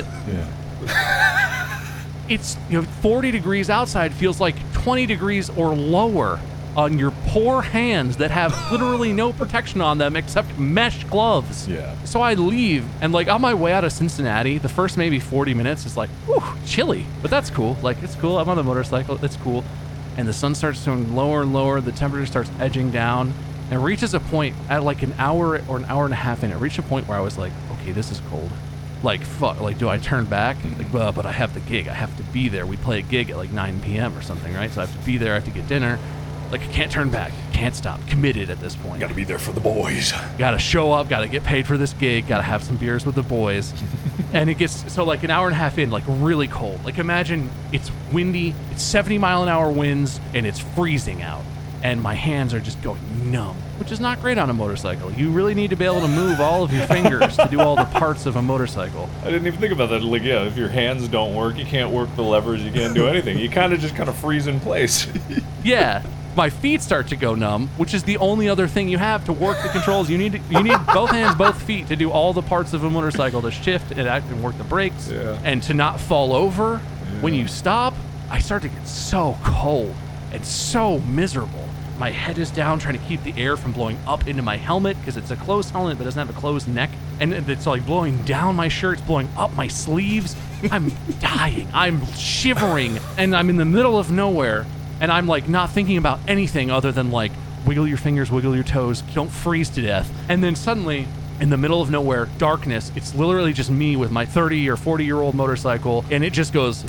Yeah. It's 40 degrees outside feels like 20 degrees or lower on your poor hands that have literally no protection on them except mesh gloves. Yeah. So I leave and like on my way out of Cincinnati, the first maybe 40 minutes is like, whew, chilly, but that's cool. Like it's cool. I'm on the motorcycle. It's cool. And the sun starts going lower and lower. The temperature starts edging down and reaches a point at like an hour or an hour and a half in. It reached a point where I was like, okay, this is cold. Like, fuck, like, do I turn back? Like, well, but I have the gig. I have to be there. We play a gig at like 9 p.m. or something, right? So I have to be there. I have to get dinner. Like, I can't turn back. Can't stop. Committed at this point. Got to be there for the boys. Got to show up. Got to get paid for this gig. Got to have some beers with the boys. And it gets, so like an hour and a half in, like really cold. Like imagine it's windy, it's 70 mile an hour winds, and it's freezing out. And my hands are just going numb, which is not great on a motorcycle. You really need to be able to move all of your fingers to do all the parts of a motorcycle. I didn't even think about that. Like, yeah, if your hands don't work, you can't work the levers, you can't do anything. You kind of freeze in place. Yeah, my feet start to go numb, which is the only other thing you have to work the controls. You need both hands, both feet to do all the parts of a motorcycle, to shift and act and work the brakes, and to not fall over when you stop. I start to get so cold and so miserable. My head is down trying to keep the air from blowing up into my helmet because it's a closed helmet but doesn't have a closed neck. And it's like blowing down my shirt, it's blowing up my sleeves. I'm dying. I'm shivering and I'm in the middle of nowhere and I'm like not thinking about anything other than like wiggle your fingers, wiggle your toes, don't freeze to death. And then suddenly in the middle of nowhere, darkness, it's literally just me with my 30 or 40-year-old motorcycle and it just goes...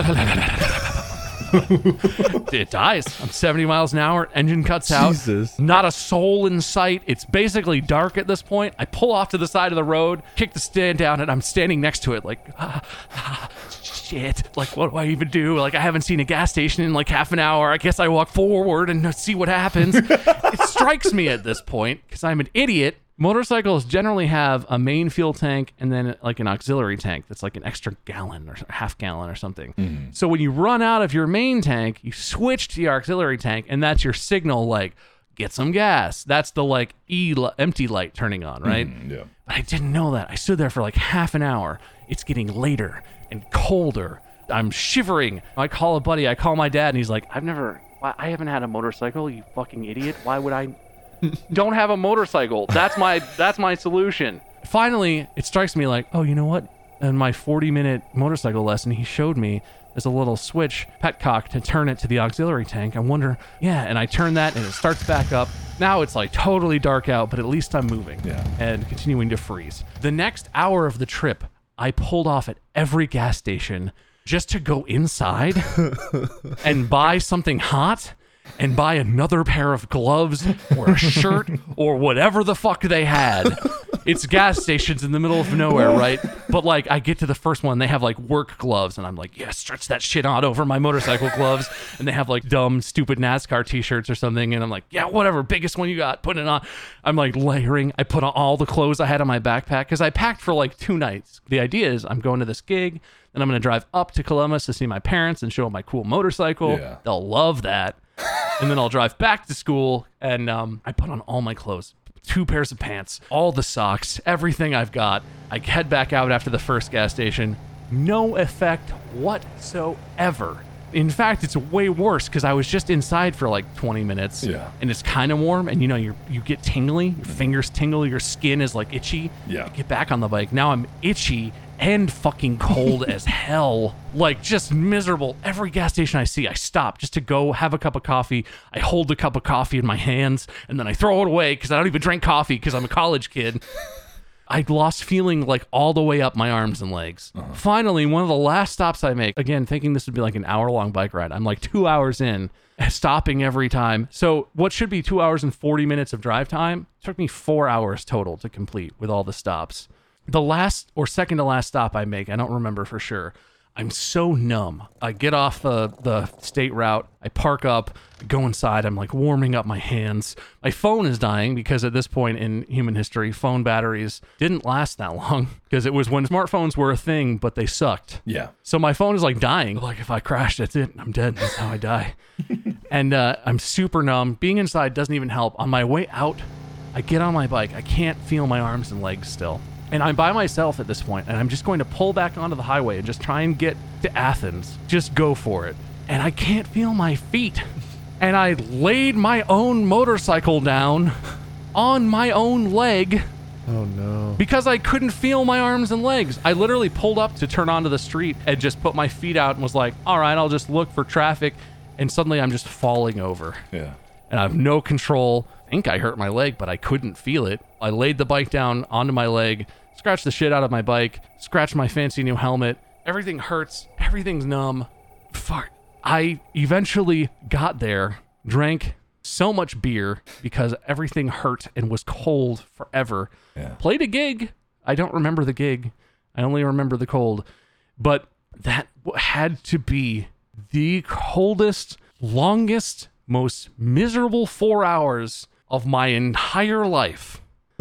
It dies. I'm 70 miles an hour. Engine cuts out. Jesus. Not a soul in sight. It's basically dark at this point. I pull off to the side of the road, kick the stand down, and I'm standing next to it like, shit. Like, what do I even do? Like, I haven't seen a gas station in like half an hour. I guess I walk forward and see what happens. It strikes me at this point, because I'm an idiot. Motorcycles generally have a main fuel tank and then like an auxiliary tank that's like an extra gallon or half gallon or something. Mm-hmm. So when you run out of your main tank, you switch to your auxiliary tank and that's your signal like, get some gas. That's the like empty light turning on, right? Yeah. But I didn't know that. I stood there for like half an hour. It's getting later and colder. I'm shivering. I call a buddy. I call my dad and he's like, I haven't had a motorcycle, you fucking idiot. Why would I... Don't have a motorcycle. That's my solution. Finally, it strikes me like, oh, you know what? In my 40-minute motorcycle lesson, he showed me there's a little switch, petcock, to turn it to the auxiliary tank. I wonder, and I turn that and it starts back up. Now it's like totally dark out, but at least I'm moving and continuing to freeze. The next hour of the trip, I pulled off at every gas station just to go inside and buy something hot. and buy another pair of gloves or a shirt or whatever the fuck they had. It's gas stations in the middle of nowhere, right? But like I get to the first one, they have like work gloves, and I'm like, yeah, stretch that shit on over my motorcycle gloves. And they have like dumb, stupid NASCAR t-shirts or something, and I'm like, yeah, whatever, biggest one you got, put it on. I'm like layering. I put on all the clothes I had in my backpack because I packed for like 2 nights. The idea is I'm going to this gig, and I'm going to drive up to Columbus to see my parents and show them my cool motorcycle. Yeah. They'll love that. And then I'll drive back to school, and I put on all my clothes. 2 pairs of pants, all the socks, everything I've got. I head back out after the first gas station. No effect whatsoever. In fact, it's way worse because I was just inside for like 20 minutes. Yeah. And it's kind of warm, and you get tingly, your fingers tingle, your skin is like itchy. Yeah. I get back on the bike. Now I'm itchy and fucking cold as hell. Like just miserable. Every gas station I see, I stop just to go have a cup of coffee. I hold the cup of coffee in my hands, and then I throw it away because I don't even drink coffee because I'm a college kid. I lost feeling like all the way up my arms and legs. Finally, one of the last stops I make, again, thinking this would be like an hour-long bike ride. I'm like 2 hours in, stopping every time. So what should be 2 hours and 40 minutes of drive time took me 4 hours total to complete with all the stops. The last or second to last stop I make, I don't remember for sure. I'm so numb. I get off the state route. I park up, I go inside. I'm like warming up my hands. My phone is dying because at this point in human history, phone batteries didn't last that long because it was when smartphones were a thing, but they sucked. Yeah. So my phone is like dying. Like if I crash, that's it. I'm dead. That's how I die. And I'm super numb. Being inside doesn't even help. On my way out, I get on my bike. I can't feel my arms and legs still. And I'm by myself at this point, and I'm just going to pull back onto the highway and just try and get to Athens. Just go for it. And I can't feel my feet. And I laid my own motorcycle down on my own leg. Oh, no. Because I couldn't feel my arms and legs. I literally pulled up to turn onto the street and just put my feet out and was like, all right, I'll just look for traffic. And suddenly I'm just falling over. Yeah. And I have no control. I think I hurt my leg, but I couldn't feel it. I laid the bike down onto my leg, scratched the shit out of my bike, scratched my fancy new helmet. Everything hurts. Everything's numb. Fuck. I eventually got there, drank so much beer because everything hurt and was cold forever. Yeah. Played a gig. I don't remember the gig. I only remember the cold. But that had to be the coldest, longest, most miserable 4 hours of my entire life.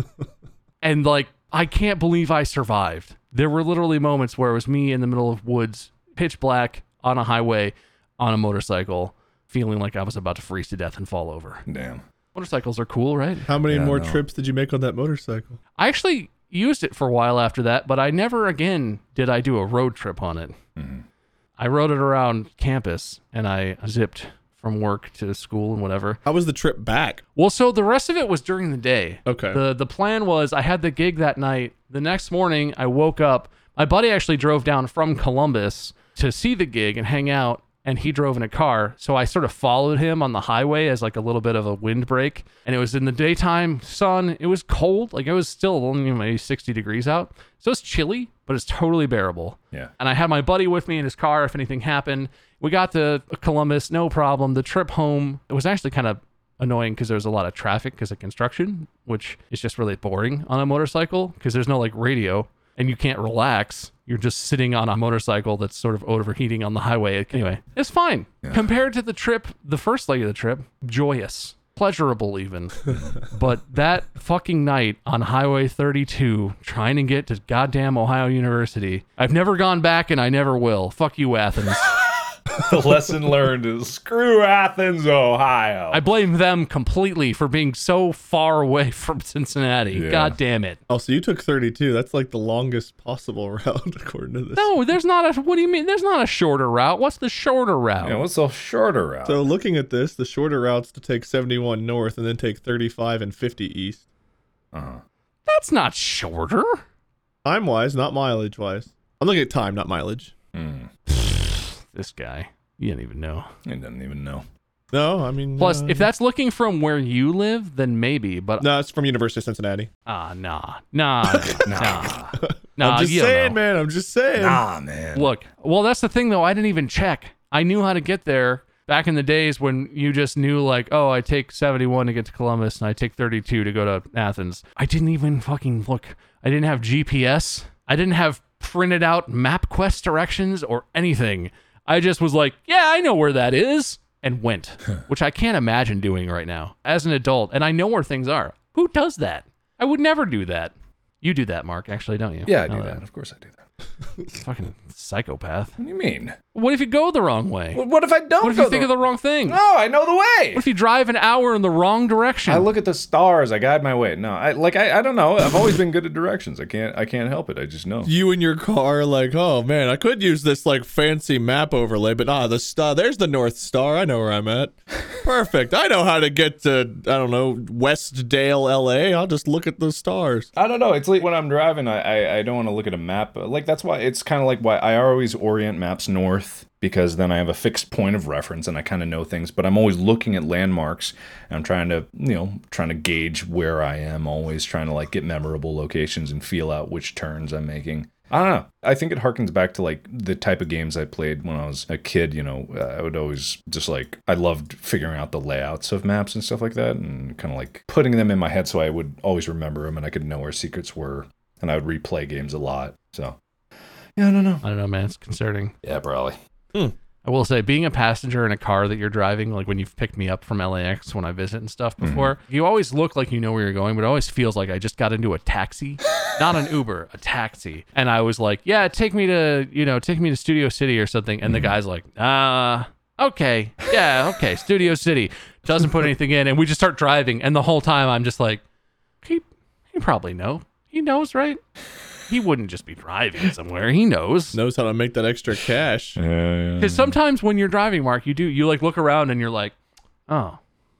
And like, I can't believe I survived. There were literally moments where it was me in the middle of woods, pitch black, on a highway, on a motorcycle, feeling like I was about to freeze to death and fall over. Damn. Motorcycles are cool, right? How many more trips did you make on that motorcycle? I actually used it for a while after that, but I never again did I do a road trip on it. Mm-hmm. I rode it around campus, and I zipped from work to school and whatever. How was the trip back? Well, so the rest of it was during the day. Okay. The plan was I had the gig that night. The next morning, I woke up. My buddy actually drove down from Columbus to see the gig and hang out, and he drove in a car. So I sort of followed him on the highway as like a little bit of a windbreak. And it was in the daytime sun. It was cold. Like it was still only maybe 60 degrees out. So it's chilly, but it's totally bearable. Yeah. And I had my buddy with me in his car if anything happened. We got to Columbus, no problem. The trip home, it was actually kind of annoying because there was a lot of traffic because of construction, which is just really boring on a motorcycle because there's no like radio and you can't relax. You're just sitting on a motorcycle that's sort of overheating on the highway. Anyway, it's fine. Yeah. Compared to the trip, the first leg of the trip, joyous, pleasurable even. But that fucking night on Highway 32, trying to get to goddamn Ohio University, I've never gone back and I never will. Fuck you, Athens. The lesson learned is screw Athens, Ohio. I blame them completely for being so far away from Cincinnati. Yeah. God damn it. Oh, so you took 32. That's like the longest possible route, according to this. No, there's not a... What do you mean? There's not a shorter route. What's the shorter route? Yeah, what's the shorter route? So looking at this, the shorter route's to take 71 north and then take 35 and 50 east. Uh-huh. That's not shorter. Time-wise, not mileage-wise. I'm looking at time, not mileage. This guy, you don't even know. He doesn't even know. No, I mean... Plus, if that's looking from where you live, then maybe, but... No, it's from University of Cincinnati. Nah. I'm just saying, man. I'm just saying. Nah, man. Look, well, that's the thing, though. I didn't even check. I knew how to get there back in the days when you just knew like, oh, I take 71 to get to Columbus and I take 32 to go to Athens. I didn't even fucking look. I didn't have GPS. I didn't have printed out MapQuest directions or anything. I just was like, yeah, I know where that is, and went, which I can't imagine doing right now as an adult. And I know where things are. Who does that? I would never do that. You do that, Mark, actually, don't you? Yeah, I do that. Of course I do that. Fucking psychopath. What do you mean? What if you go the wrong way? What if I don't? What if you think of the wrong thing? No, I know the way. What if you drive an hour in the wrong direction? I look at the stars. I guide my way. No, I don't know. I've always been good at directions. I can't help it. I just know. You and your car, like, oh man, I could use this like fancy map overlay, but the star. There's the North Star. I know where I'm at. Perfect. I know how to get to, I don't know, Westdale, LA. I'll just look at the stars. I don't know. It's like when I'm driving, I don't want to look at a map. Like that's why it's kind of like why I always orient maps north, because then I have a fixed point of reference and I kind of know things. But I'm always looking at landmarks and I'm trying to gauge where I am. Always trying to like get memorable locations and feel out which turns I'm making. I don't know. I think it harkens back to like the type of games I played when I was a kid. I would always just like, I loved figuring out the layouts of maps and stuff like that and kind of like putting them in my head so I would always remember them and I could know where secrets were. And I would replay games a lot. So, yeah, I don't know, man. It's concerning. Yeah, probably. I will say, being a passenger in a car that you're driving, like when you've picked me up from LAX when I visit and stuff before, you always look like you know where you're going, but it always feels like I just got into a taxi, not an Uber, a taxi. And I was like, yeah, take me to Studio City or something. And the guy's like, okay, yeah, okay, Studio City. Doesn't put anything in. And we just start driving. And the whole time I'm just like, he probably know. He knows, right? He wouldn't just be driving somewhere. He knows how to make that extra cash. Because sometimes when you're driving, Mark, you like look around and you're like, oh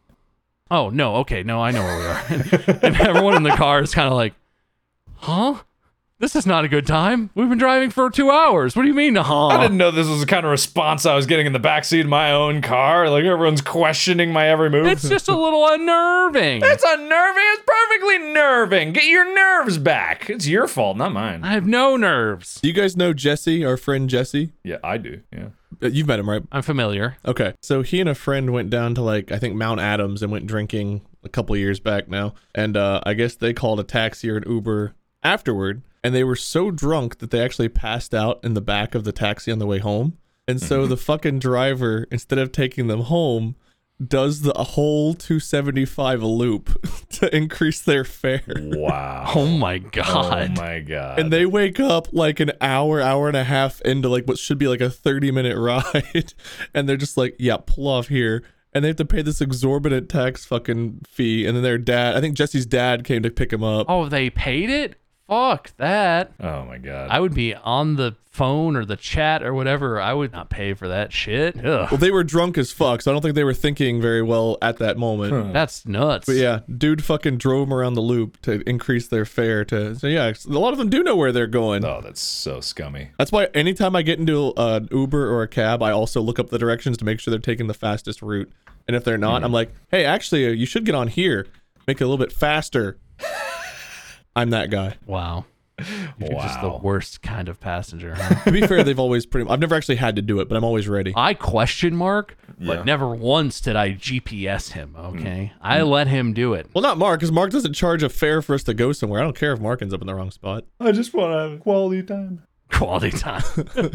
no, okay, no, I know where we are. And everyone in the car is kind of like, huh? This is not a good time. We've been driving for 2 hours. What do you mean, huh? I didn't know this was the kind of response I was getting in the backseat of my own car. Like, everyone's questioning my every move. It's just a little unnerving. It's unnerving? It's perfectly nerving. Get your nerves back. It's your fault, not mine. I have no nerves. Do you guys know Jesse, our friend Jesse? Yeah, I do, yeah. You've met him, right? I'm familiar. Okay. So he and a friend went down to like, I think Mount Adams and went drinking a couple years back now. And I guess they called a taxi or an Uber afterward. And they were so drunk that they actually passed out in the back of the taxi on the way home. And so the fucking driver, instead of taking them home, does the whole 275 a loop to increase their fare. Wow. Oh my God. Oh my God. And they wake up like an hour and a half into like what should be like a 30-minute ride. And they're just like, yeah, pull off here. And they have to pay this exorbitant tax fucking fee. And then their dad, I think Jesse's dad came to pick him up. Oh, they paid it? Fuck that. Oh my God. I would be on the phone or the chat or whatever. I would not pay for that shit. Ugh. Well, they were drunk as fuck, so I don't think they were thinking very well at that moment. That's nuts. But yeah, dude fucking drove them around the loop to increase their fare so yeah, a lot of them do know where they're going. Oh, that's so scummy. That's why anytime I get into an Uber or a cab, I also look up the directions to make sure they're taking the fastest route. And if they're not, I'm like, hey, actually, you should get on here. Make it a little bit faster. I'm that guy. Wow. You're just the worst kind of passenger. Huh? To be fair, they've always I've never actually had to do it, but I'm always ready. I question Mark, but never once did I GPS him, okay? I let him do it. Well, not Mark, because Mark doesn't charge a fare for us to go somewhere. I don't care if Mark ends up in the wrong spot. I just want to have quality time. Quality time.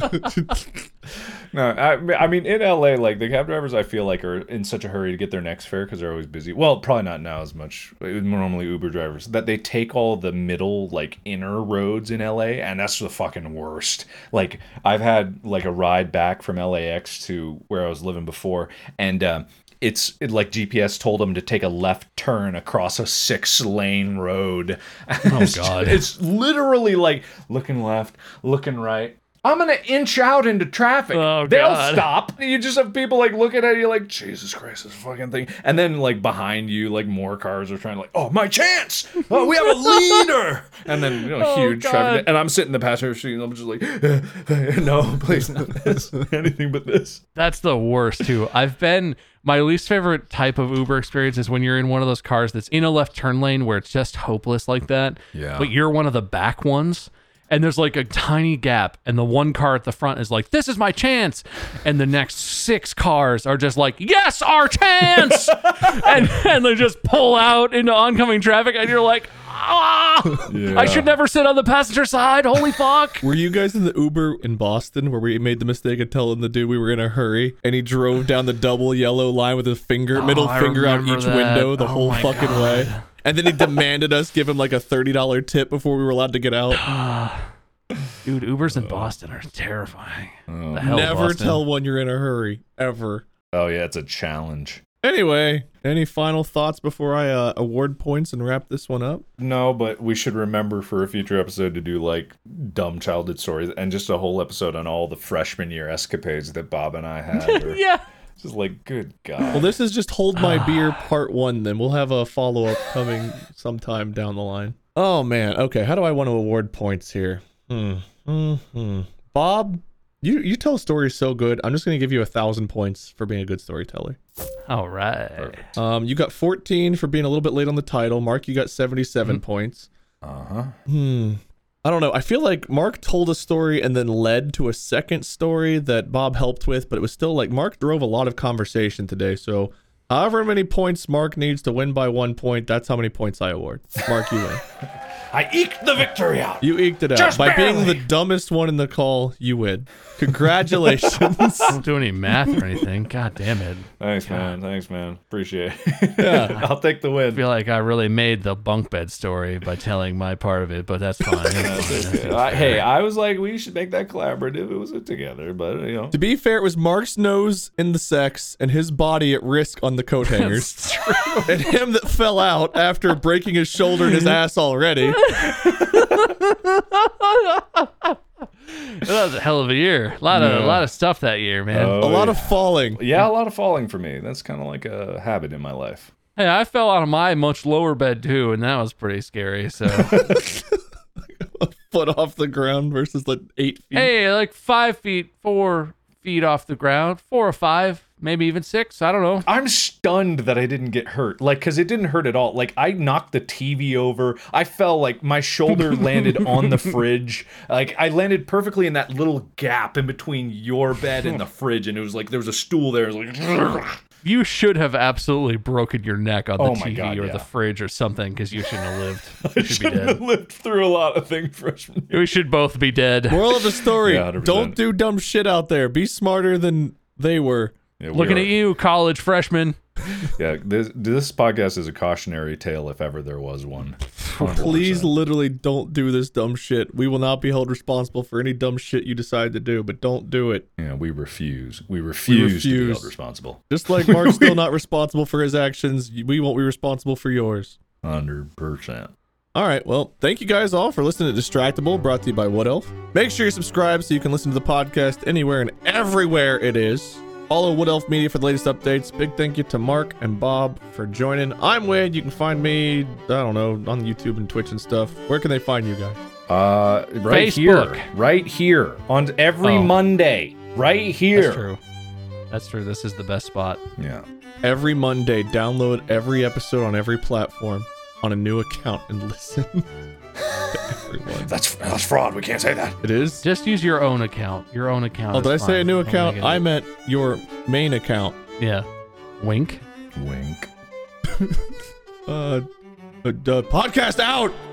No, I mean, in LA, like, the cab drivers, I feel like, are in such a hurry to get their next fare because they're always busy. Well, probably not now as much. Normally Uber drivers, that they take all the middle, like, inner roads in LA, and that's the fucking worst. Like, I've had, like, a ride back from LAX to where I was living before, and it's like GPS told them to take a left turn across a 6-lane road. Oh, God. It's literally like looking left, looking right. I'm going to inch out into traffic. Oh, They'll God. stop. You just have people like looking at you like, Jesus Christ, this fucking thing. And then like behind you, like more cars are trying to like, oh, my chance. Oh, we have a leader. And then, huge God. traffic. And I'm sitting in the passenger seat and I'm just like, no, please, not this. Anything but this. That's the worst, too. My least favorite type of Uber experience is when you're in one of those cars that's in a left turn lane where it's just hopeless like that. Yeah. But you're one of the back ones. and there's like a tiny gap, and the one car at the front is like, this is my chance, and the next 6 cars are just like, yes, our chance, and they just pull out into oncoming traffic, and you're like, I should never sit on the passenger side. Holy fuck. Were you guys in the Uber in Boston where we made the mistake of telling the dude we were in a hurry and he drove down the double yellow line with his middle finger out each window the whole fucking way? And then he demanded us give him like a $30 tip before we were allowed to get out. Dude, Ubers in Boston are terrifying. Never tell one you're in a hurry, ever. Oh yeah, it's a challenge. Anyway, any final thoughts before I award points and wrap this one up? No, but we should remember for a future episode to do like dumb childhood stories and just a whole episode on all the freshman year escapades that Bob and I had. Yeah. Just like, good God. Well, this is just Hold My Beer Part 1 then. We'll have a follow-up coming sometime down the line. Oh, man. Okay, how do I want to award points here? Bob, you tell stories so good. I'm just going to give you 1,000 points for being a good storyteller. All right. Perfect. You got 14 for being a little bit late on the title. Mark, you got 77 points. I don't know. I feel like Mark told a story and then led to a second story that Bob helped with, but it was still like Mark drove a lot of conversation today. So however many points Mark needs to win by 1 point, that's how many points I award. Mark, you win. I eked the victory out. You eked it out. Just by barely. being the dumbest one in the call, you win. Congratulations. Don't do any math or anything. God damn it. Thanks, man. Thanks, man. Appreciate it. Yeah. I'll take the I win. feel like I really made the bunk bed story by telling my part of it, but that's fine. That's fine. Hey, I was like, we should make that collaborative. It was together, but you know. To be fair, it was Mark's nose in the sex and his body at risk on the coat hangers. And him that fell out after breaking his shoulder and his ass already. That was a hell of a year. A lot of stuff that year, man. A lot of falling. Yeah, a lot of falling for me. That's kind of like a habit in my life. Hey, I fell out of my much lower bed too, and that was pretty scary. So, A foot off the ground versus like 8 feet. hey, like 5 feet, 4 feet off the ground, 4 or 5, maybe even 6. I don't know. I'm stunned that I didn't get hurt. Like, because it didn't hurt at all. Like, I knocked the TV over. I fell, like, my shoulder landed on the fridge. Like, I landed perfectly in that little gap in between your bed and the fridge. And it was like, there was a stool there. It was like... You should have absolutely broken your neck on the TV God, or yeah. the fridge or something, because you shouldn't have lived. I You should be shouldn't have dead. lived through a lot of things freshman year. We should both be dead. Moral of the story, Yeah, 100%. don't do dumb shit out there. Be smarter than they were. Yeah, Looking at you, college freshman. Yeah, this podcast is a cautionary tale if ever there was one. Please literally don't do this dumb shit. We will not be held responsible for any dumb shit you decide to do, but don't do it. Yeah, we refuse. We refuse to be held responsible. Just like Mark's still not responsible for his actions, we won't be responsible for yours. 100%. All right, well, thank you guys all for listening to Distractable, brought to you by Wood Elf. Make sure you subscribe so you can listen to the podcast anywhere and everywhere it is. Follow Wood Elf Media for the latest updates. Big thank you to Mark and Bob for joining. I'm Wade. You can find me, I don't know, on YouTube and Twitch and stuff. Where can they find you guys? Right Facebook. here. Right here. On every Monday. Right here. That's true. That's true. This is the best spot. Yeah. Every Monday, download every episode on every platform on a new account and listen to everyone. That's fraud. We can't say that. It is? Just use your own account. Your own account. Oh, did I is say a fine. new Don't account? make it- I meant your main account. Yeah. Wink. Wink. Podcast out!